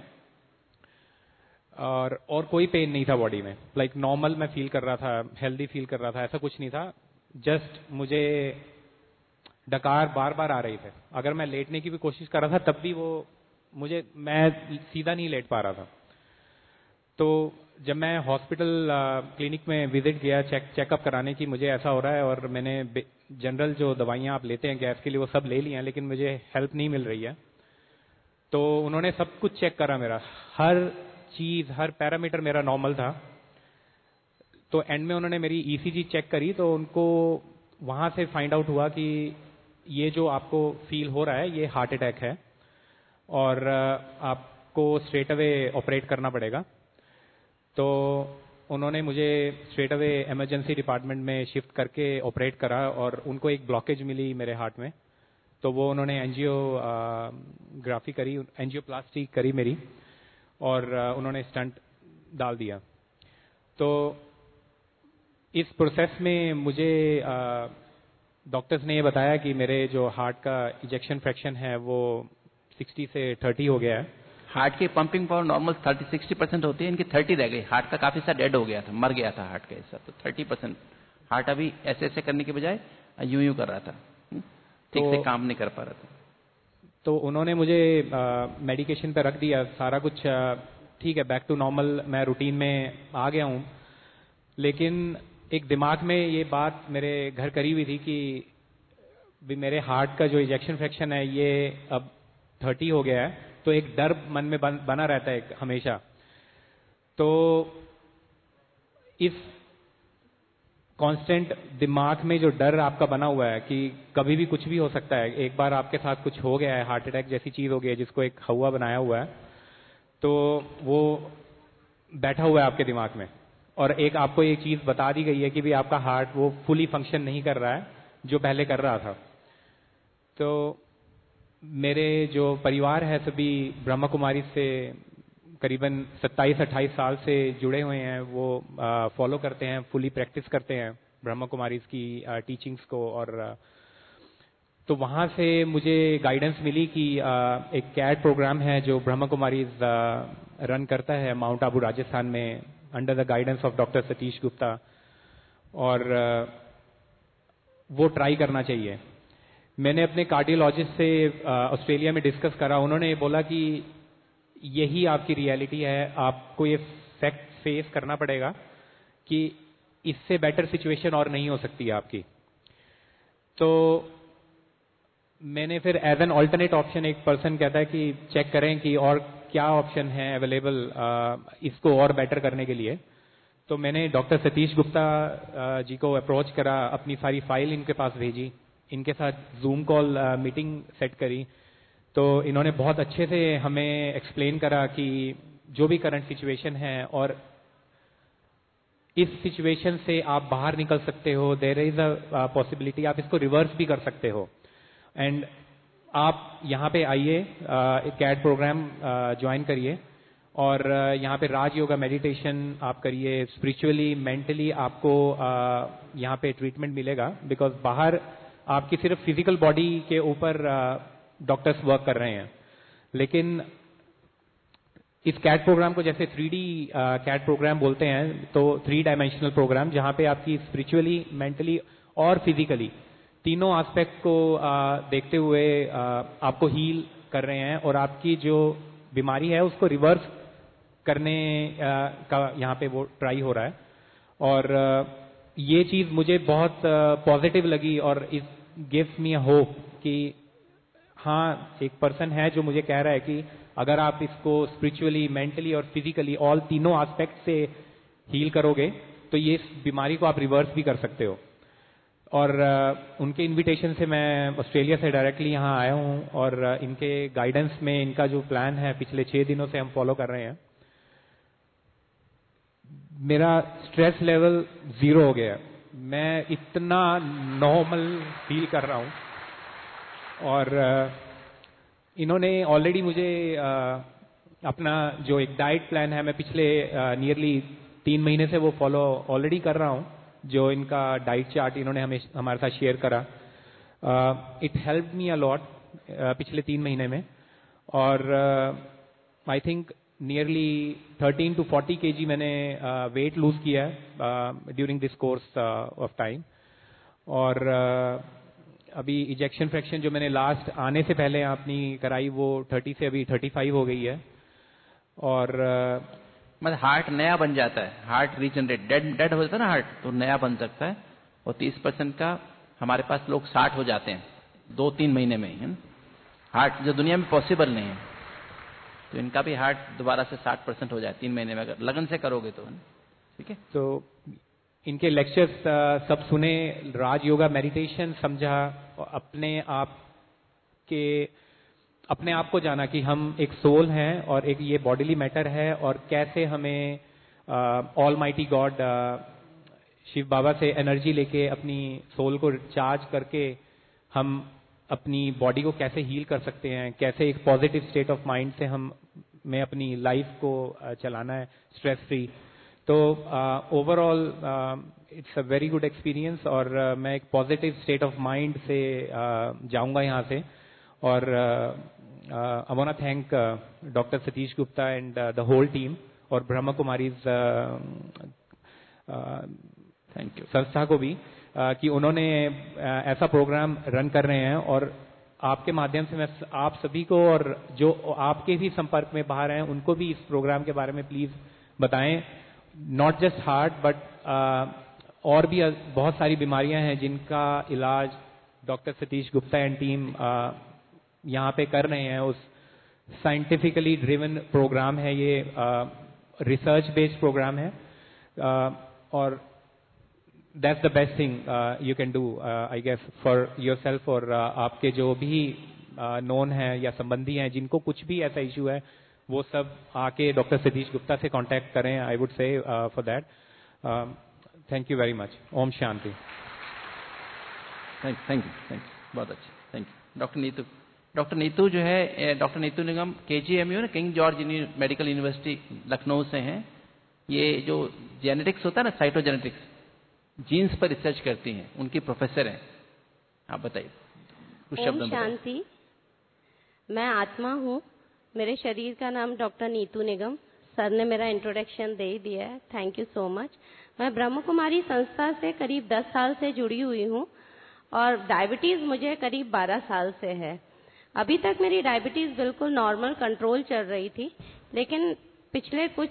और कोई पेन नहीं था बॉडी में, लाइक नॉर्मल मैं फील कर रहा था, हेल्दी फील कर रहा था, ऐसा कुछ नहीं था। जस्ट मुझे डकार बार बार आ रही थे। अगर मैं लेटने की भी कोशिश कर रहा था तब भी मैं सीधा नहीं लेट पा रहा था। तो जब मैं हॉस्पिटल क्लिनिक में विजिट गया चेकअप कराने की मुझे ऐसा हो रहा है, और मैंने जनरल जो दवाइयाँ आप लेते हैं गैस के लिए वो सब ले ली हैं, लेकिन मुझे हेल्प नहीं मिल रही है। तो उन्होंने सब कुछ चेक करा, मेरा हर चीज हर पैरामीटर मेरा नॉर्मल था। तो एंड में उन्होंने मेरी ईसीजी चेक करी, तो उनको वहां से फाइंड आउट हुआ कि ये जो आपको फील हो रहा है ये हार्ट अटैक है, और आपको स्ट्रेट अवे ऑपरेट करना पड़ेगा। तो उन्होंने मुझे स्ट्रेट अवे इमरजेंसी डिपार्टमेंट में शिफ्ट करके ऑपरेट करा, और उनको एक ब्लॉकेज मिली मेरे हार्ट में। तो वो उन्होंने एंजियोग्राफी करी, एंजियोप्लास्टी करी मेरी, और उन्होंने स्टंट डाल दिया। तो इस प्रोसेस में मुझे डॉक्टर्स ने ये बताया कि मेरे जो हार्ट का इजेक्शन फ्रैक्शन है वो 60 से 30 हो गया है। हार्ट की पंपिंग पावर नॉर्मल 30-60% होती है, इनकी 30 रह गई। हार्ट का काफी सा डेड हो गया था, मर गया था हार्ट का हिस्सा, तो 30% हार्ट अभी ऐसे ऐसे करने के बजाय यूं कर रहा था, ठीक से काम नहीं कर पा रहा था। तो उन्होंने मुझे मेडिकेशन पे रख दिया, सारा कुछ ठीक है, बैक टू नॉर्मल, मैं रूटीन में आ गया हूँ। लेकिन एक दिमाग में ये बात मेरे घर करी हुई थी कि भी मेरे हार्ट का जो इजेक्शन फ्रैक्शन है ये अब 30 हो गया है, तो एक डर मन में बना रहता है हमेशा। तो इस कांस्टेंट दिमाग में जो डर आपका बना हुआ है कि कभी भी कुछ भी हो सकता है, एक बार आपके साथ कुछ हो गया है, हार्ट अटैक जैसी चीज हो गई है जिसको एक हवा बनाया हुआ है, तो वो बैठा हुआ है आपके दिमाग में। और एक आपको एक चीज बता दी गई है कि भी आपका हार्ट वो फुली फंक्शन नहीं कर रहा है जो पहले कर रहा था। तो मेरे जो परिवार है सभी ब्रह्मा कुमारी से करीबन 27-28 साल से जुड़े हुए हैं, वो फॉलो करते हैं, फुली प्रैक्टिस करते हैं ब्रह्मा कुमारी की टीचिंग्स को। और तो वहां से मुझे गाइडेंस मिली कि एक कैट प्रोग्राम है जो ब्रह्मा कुमारी रन करता है माउंट आबू राजस्थान में, under the guidance of doctor Satish Gupta, और वो ट्राई करना चाहिए। मैंने अपने कार्डियोलॉजिस्ट से ऑस्ट्रेलिया में डिस्कस करा, उन्होंने बोला कि यही आपकी रियलिटी है, आपको ये फैक्ट फेस करना पड़ेगा कि इससे बेटर सिचुएशन और नहीं हो सकती है आपकी। तो मैंने फिर एज एन ऑल्टरनेट ऑप्शन, एक पर्सन कहता है कि चेक करें कि और क्या ऑप्शन है अवेलेबल इसको और बेटर करने के लिए। तो मैंने डॉक्टर सतीश गुप्ता जी को अप्रोच करा, अपनी सारी फाइल इनके पास भेजी, इनके साथ जूम कॉल मीटिंग सेट करी। तो इन्होंने बहुत अच्छे से हमें एक्सप्लेन करा कि जो भी करंट सिचुएशन है और इस सिचुएशन से आप बाहर निकल सकते हो, देयर इज अ पॉसिबिलिटी आप इसको रिवर्स भी कर सकते हो। एंड आप यहाँ पे आइए, कैट प्रोग्राम ज्वाइन करिए, और यहाँ पे राज योगा मेडिटेशन आप करिए, स्पिरिचुअली मेंटली आपको यहाँ पे ट्रीटमेंट मिलेगा। बिकॉज बाहर आपकी सिर्फ फिजिकल बॉडी के ऊपर डॉक्टर्स वर्क कर रहे हैं, लेकिन इस कैट प्रोग्राम को जैसे 3D कैट प्रोग्राम बोलते हैं, तो 3 डायमेंशनल प्रोग्राम जहाँ पे आपकी स्पिरिचुअली, मेंटली और फिजिकली तीनों एस्पेक्ट को देखते हुए आपको हील कर रहे हैं, और आपकी जो बीमारी है उसको रिवर्स करने का यहाँ पे वो ट्राई हो रहा है। और ये चीज मुझे बहुत पॉजिटिव लगी, और it gives me a hope कि हाँ, एक पर्सन है जो मुझे कह रहा है कि अगर आप इसको स्पिरिचुअली, मेंटली और फिजिकली ऑल तीनों एस्पेक्ट से हील करोगे तो ये इस बीमारी को आप रिवर्स भी कर सकते हो। और उनके इनविटेशन से मैं ऑस्ट्रेलिया से डायरेक्टली यहाँ आया हूँ, और इनके गाइडेंस में इनका जो प्लान है पिछले 6 दिनों से हम फॉलो कर रहे हैं। मेरा स्ट्रेस लेवल 0 हो गया, मैं इतना नॉर्मल फील कर रहा हूँ। और इन्होंने ऑलरेडी मुझे अपना जो एक डाइट प्लान है, मैं पिछले नियरली 3 महीने से वो फॉलो ऑलरेडी कर रहा हूँ, जो इनका डाइट चार्ट इन्होंने हमारे साथ शेयर करा। It help me a lot पिछले 3 महीने में, और I think nearly 13 to 40 kg मैंने वेट लूज किया है during this course of time. और अभी इजेक्शन फ्रैक्शन जो मैंने लास्ट आने से पहले अपनी कराई वो 30 से अभी 35 हो गई है। और मतलब हार्ट नया बन जाता है, हार्ट रीजनरेट, डेड हो जाता है ना हार्ट, तो नया बन सकता है। और 30% का हमारे पास लोग 60 हो जाते हैं 2-3 महीने में ही, है ना, हार्ट जो दुनिया में पॉसिबल नहीं है। तो इनका भी हार्ट दोबारा से 60% हो जाए 3 महीने में, अगर लगन से करोगे तो, है ना। ठीक है, तो इनके लेक्चर्स सब सुने, राज योगा मेडिटेशन समझा, और अपने आप को जाना कि हम एक सोल हैं और एक ये बॉडीली मैटर है, और कैसे हमें almighty God Shiv Baba से एनर्जी लेके अपनी सोल को चार्ज करके हम अपनी बॉडी को कैसे हील कर सकते हैं, कैसे एक पॉजिटिव स्टेट ऑफ माइंड से मैं अपनी लाइफ को चलाना है स्ट्रेस फ्री। तो overall it's a very good experience, और मैं एक पॉजिटिव स्टेट ऑफ माइंड से जाऊंगा यहाँ से। और I want to thank Dr. Satish Gupta and the whole team और ब्रह्मा कुमारीज थैंक यू संस्था को भी कि उन्होंने ऐसा प्रोग्राम रन कर रहे हैं। और आपके माध्यम से मैं आप सभी को और जो आपके भी संपर्क में बाहर हैं उनको भी इस प्रोग्राम के बारे में प्लीज बताएं। नॉट जस्ट हार्ट बट और भी बहुत सारी बीमारियां हैं जिनका इलाज doctor Satish Gupta and team यहाँ पे कर रहे हैं। उस साइंटिफिकली ड्रिवन प्रोग्राम है ये, रिसर्च बेस्ड प्रोग्राम है, और that's the best thing you can do I guess for yourself. और आपके जो भी नोन है या संबंधी हैं जिनको कुछ भी ऐसा इश्यू है, वो सब आके डॉक्टर सतीश गुप्ता से कांटेक्ट करें। I would say for that thank you very much. Om Shanti. Thank you, बहुत अच्छा, थैंक यू। डॉक्टर नीतू जो है, डॉक्टर नीतू निगम KGMU ना, King George Medical University Lucknow से हैं। ये जो जेनेटिक्स होता है ना, साइटोजेनेटिक्स, जीन्स पर रिसर्च करती हैं, उनकी प्रोफेसर हैं। आप बताइए कुछ शब्द। ओम शांति। मैं आत्मा हूँ, मेरे शरीर का नाम डॉक्टर नीतू निगम। सर ने मेरा इंट्रोडक्शन दे ही दिया है, थैंक यू सो मच। मैं ब्रह्म कुमारी संस्था से करीब 10 साल से जुड़ी हुई हूँ और डायबिटीज मुझे करीब 12 साल से है। अभी तक मेरी डायबिटीज बिल्कुल नॉर्मल कंट्रोल चल रही थी, लेकिन पिछले कुछ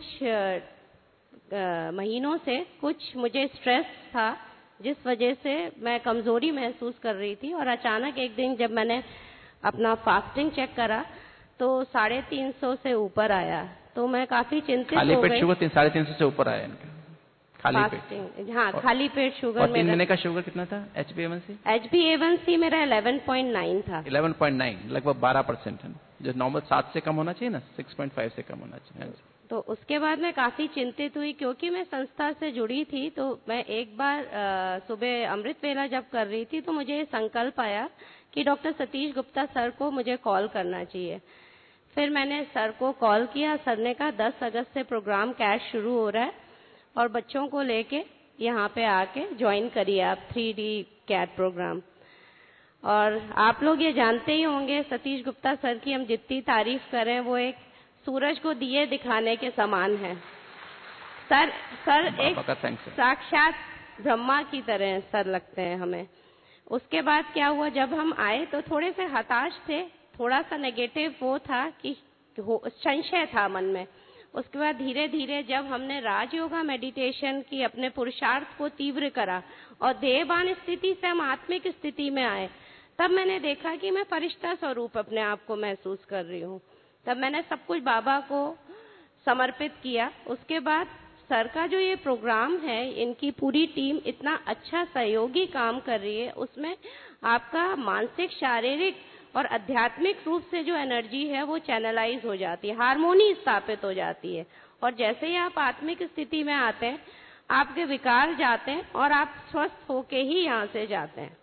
महीनों से कुछ मुझे स्ट्रेस था, जिस वजह से मैं कमजोरी महसूस कर रही थी। और अचानक एक दिन जब मैंने अपना फास्टिंग चेक करा तो 350 से ऊपर आया, तो मैं काफी चिंतित खाली हो पेट गई। शुगर 350 से ऊपर आया इनका, खाली पेट। हाँ, खाली पेट शुगर। और 3 महीने का शुगर कितना था? HbA1c मेरा 11.9 था। 11.9, लगभग 12% है, जो नॉर्मल 7 से कम होना चाहिए ना, 6.5 से कम होना चाहिए। तो उसके बाद मैं काफी चिंतित हुई, क्योंकि मैं संस्था से जुड़ी थी। तो मैं एक बार सुबह अमृत वेला जब कर रही थी तो मुझे संकल्प आया कि डॉक्टर सतीश गुप्ता सर को मुझे कॉल करना चाहिए। फिर मैंने सर को कॉल किया। सर ने कहा 10 अगस्त से प्रोग्राम कैश शुरू हो रहा है और बच्चों को लेके यहाँ पे आके ज्वाइन करिए आप 3D कैट प्रोग्राम। और आप लोग ये जानते ही होंगे, सतीश गुप्ता सर की हम जितनी तारीफ करें वो एक सूरज को दिए दिखाने के समान है। सर एक साक्षात ब्रह्मा की तरह सर लगते हैं हमें। उसके बाद क्या हुआ, जब हम आए तो थोड़े से हताश थे, थोड़ा सा नेगेटिव वो था कि संशय था मन में। उसके बाद धीरे धीरे जब हमने राजयोगा मेडिटेशन की, अपने पुरुषार्थ को तीव्र करा और देहभान स्थिति से हम आत्मिक स्थिति में आए, तब मैंने देखा कि मैं फरिश्ता स्वरूप अपने आप को महसूस कर रही हूँ। तब मैंने सब कुछ बाबा को समर्पित किया। उसके बाद सर का जो ये प्रोग्राम है, इनकी पूरी टीम इतना अच्छा सहयोगी काम कर रही है, उसमें आपका मानसिक, शारीरिक और आध्यात्मिक रूप से जो एनर्जी है वो चैनलाइज हो जाती है, हार्मोनी स्थापित हो जाती है। और जैसे ही आप आत्मिक स्थिति में आते हैं, आपके विकार जाते हैं और आप स्वस्थ होके ही यहाँ से जाते हैं।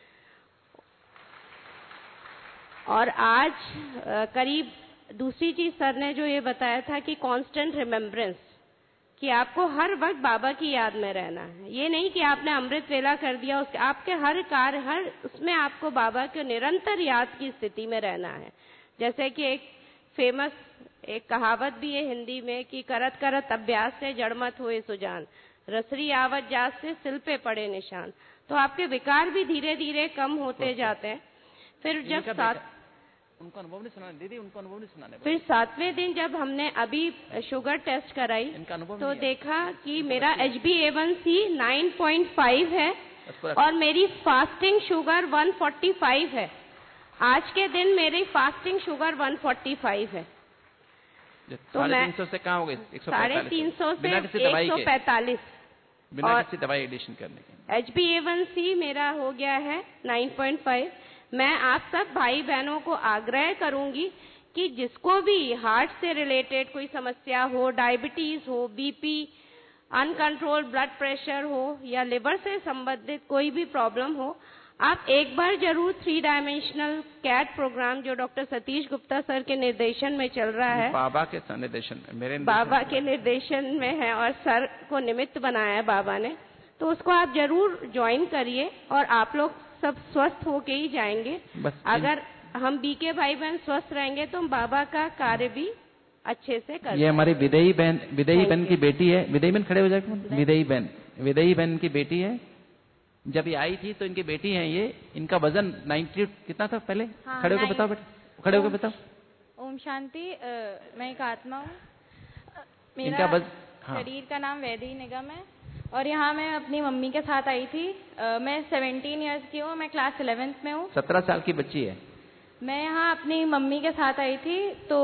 और आज करीब दूसरी चीज सर ने जो ये बताया था कि कांस्टेंट रिमेम्बरेंस, कि आपको हर वक्त बाबा की याद में रहना है। ये नहीं कि आपने अमृत वेला कर दिया, उसके आपके हर कार्य, हर उसमें आपको बाबा के निरंतर याद की स्थिति में रहना है। जैसे कि एक फेमस एक कहावत भी है हिंदी में कि करत करत अभ्यास से जड़ मत होए सुजान। रसरी आवत जात से सिल पे पड़े निशान। तो आपके विकार भी धीरे धीरे कम होते जाते हैं। फिर जब उनको अनुभव नहीं सुनाने दीदी, उनको अनुभव नहीं सुनाने। फिर 7वें दिन जब हमने अभी शुगर टेस्ट कराई तो देखा कि मेरा HbA1c 9.5 है और मेरी फास्टिंग शुगर 145 है। आज के दिन मेरी फास्टिंग शुगर 145 है। तो 350 से कहाँ हो गई? 350 से 145 बिना किसी दवाई एडिशन करने के। HbA1c मेरा हो गया है 9.5। मैं आप सब भाई बहनों को आग्रह करूंगी कि जिसको भी हार्ट से रिलेटेड कोई समस्या हो, डायबिटीज हो, बीपी, अनकंट्रोल ब्लड प्रेशर हो या लिवर से संबंधित कोई भी प्रॉब्लम हो, आप एक बार जरूर 3 डायमेंशनल कैट प्रोग्राम जो डॉक्टर सतीश गुप्ता सर के निर्देशन में चल रहा है, बाबा के निर्देशन, मेरे बाबा के निर्देशन में है और सर को निमित्त बनाया है बाबा ने, तो उसको आप जरूर ज्वाइन करिए और आप लोग सब स्वस्थ होके ही जाएंगे। अगर हम बीके भाई बहन स्वस्थ रहेंगे तो हम बाबा का कार्य भी अच्छे से कर। ये हमारी विदेही बहन की बेटी है। विदेही बहन खड़े हो जाए। विदेही बहन की बेटी है। जब ये आई थी तो इनकी बेटी है ये। इनका वजन 90 कितना था पहले? हाँ, खड़े होकर बताओ बेटा, खड़े होकर बताओ। ओम शांति। मैं एक आत्मा हूँ। मेरा शरीर का नाम वैदेही निगम है और यहाँ मैं अपनी मम्मी के साथ आई थी। मैं 17 इयर्स की हूँ। मैं क्लास 11th में हूँ। 17 साल की बच्ची है। मैं यहाँ अपनी मम्मी के साथ आई थी तो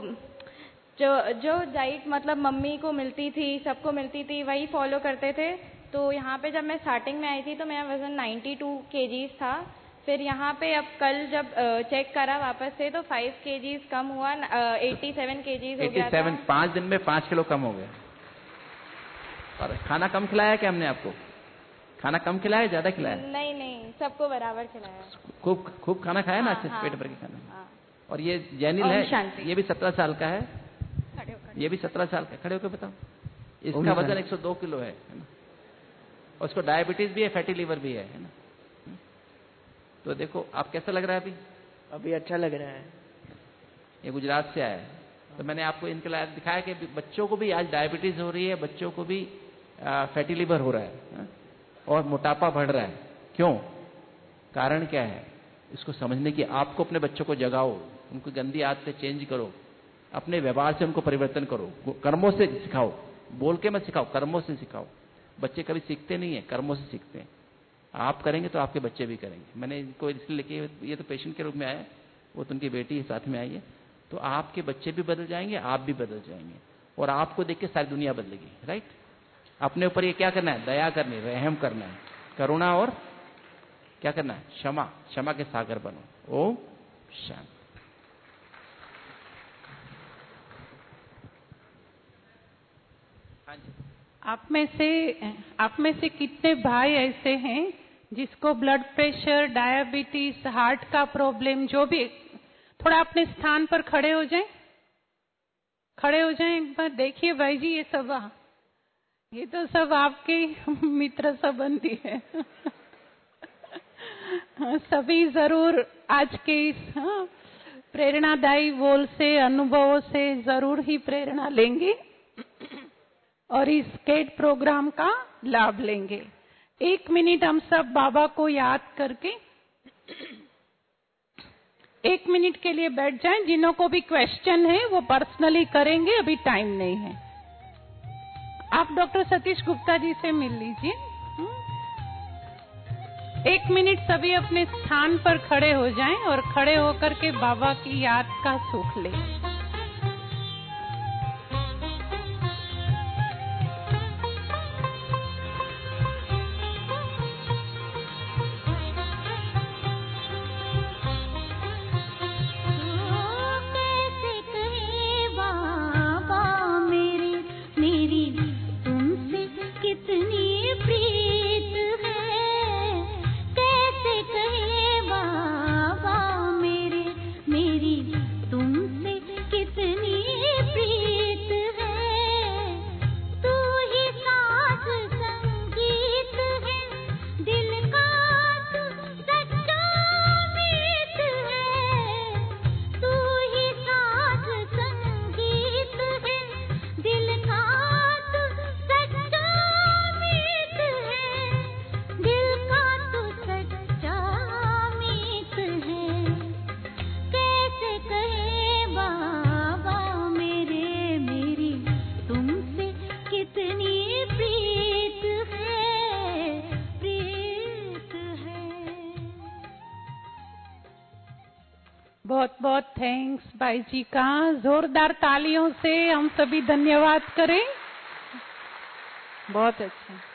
जो डाइट मतलब मम्मी को मिलती थी, सबको मिलती थी, वही फॉलो करते थे। तो यहाँ पे जब मैं स्टार्टिंग में आई थी तो मेरा वजन 92 kgs था। फिर यहाँ पे अब कल जब चेक करा वापस से तो 5 kgs कम हुआ, 87 kgs हो गया था। 5 दिन में 5 किलो कम हो गया। और खाना कम खिलाया क्या हमने आपको? खाना कम खिलाया, ज्यादा खिलाया? नहीं, सबको बराबर खिलाया। खूब खाना खाया ना, अच्छे से पेट भर के खाना। और ये जैनिल है, ये भी 17 साल का है। ये भी 17 साल का। खड़े होकर बताओ। इसका वजन 102 किलो है ना? और उसको डायबिटीज भी है, फैटी लीवर भी है ना? तो देखो आप कैसा लग रहा है अभी? अच्छा लग रहा है। ये गुजरात से आया है। तो मैंने आपको इनके लिए दिखाया कि बच्चों को भी आज डायबिटीज हो रही है, बच्चों को भी फैटी लीवर हो रहा है और मोटापा बढ़ रहा है। क्यों? कारण क्या है? इसको समझने की आपको अपने बच्चों को जगाओ, उनको गंदी आदतें चेंज करो, अपने व्यवहार से उनको परिवर्तन करो, कर्मों से सिखाओ, बोल के मत सिखाओ, कर्मों से सिखाओ। बच्चे कभी सीखते नहीं है, कर्मों से सीखते हैं। आप करेंगे तो आपके बच्चे भी करेंगे। मैंने इनको इसलिए लिखी, ये तो पेशेंट के रूप में आया, वो तो उनकी बेटी साथ में आई है। तो आपके बच्चे भी बदल जाएंगे, आप भी बदल जाएंगे और आपको देख के सारी दुनिया बदलेगी। राइट? अपने ऊपर ये क्या करना है? दया करनी, रहम करना है, करुणा और क्या करना है? क्षमा के सागर बनो। ओम शांति। हाँ जी। आप में से कितने भाई ऐसे हैं जिसको ब्लड प्रेशर, डायबिटीज, हार्ट का प्रॉब्लम, जो भी, थोड़ा अपने स्थान पर खड़े हो जाएं। खड़े हो जाएं एक बार। देखिए भाई जी, ये तो सब आपके मित्र संबंधी है। सभी जरूर आज के इस प्रेरणादायी बोल से, अनुभवों से जरूर ही प्रेरणा लेंगे और इस कैट प्रोग्राम का लाभ लेंगे। 1 मिनट हम सब बाबा को याद करके 1 मिनट के लिए बैठ जाएं। जिन्हों को भी क्वेश्चन है वो पर्सनली करेंगे, अभी टाइम नहीं है। आप डॉक्टर सतीश गुप्ता जी से मिल लीजिए। 1 मिनट सभी अपने स्थान पर खड़े हो जाएं और खड़े होकर के बाबा की याद का सुख लें। तुमसे बहुत बहुत थैंक्स भाई जी का। जोरदार तालियों से हम सभी धन्यवाद करें। बहुत अच्छा।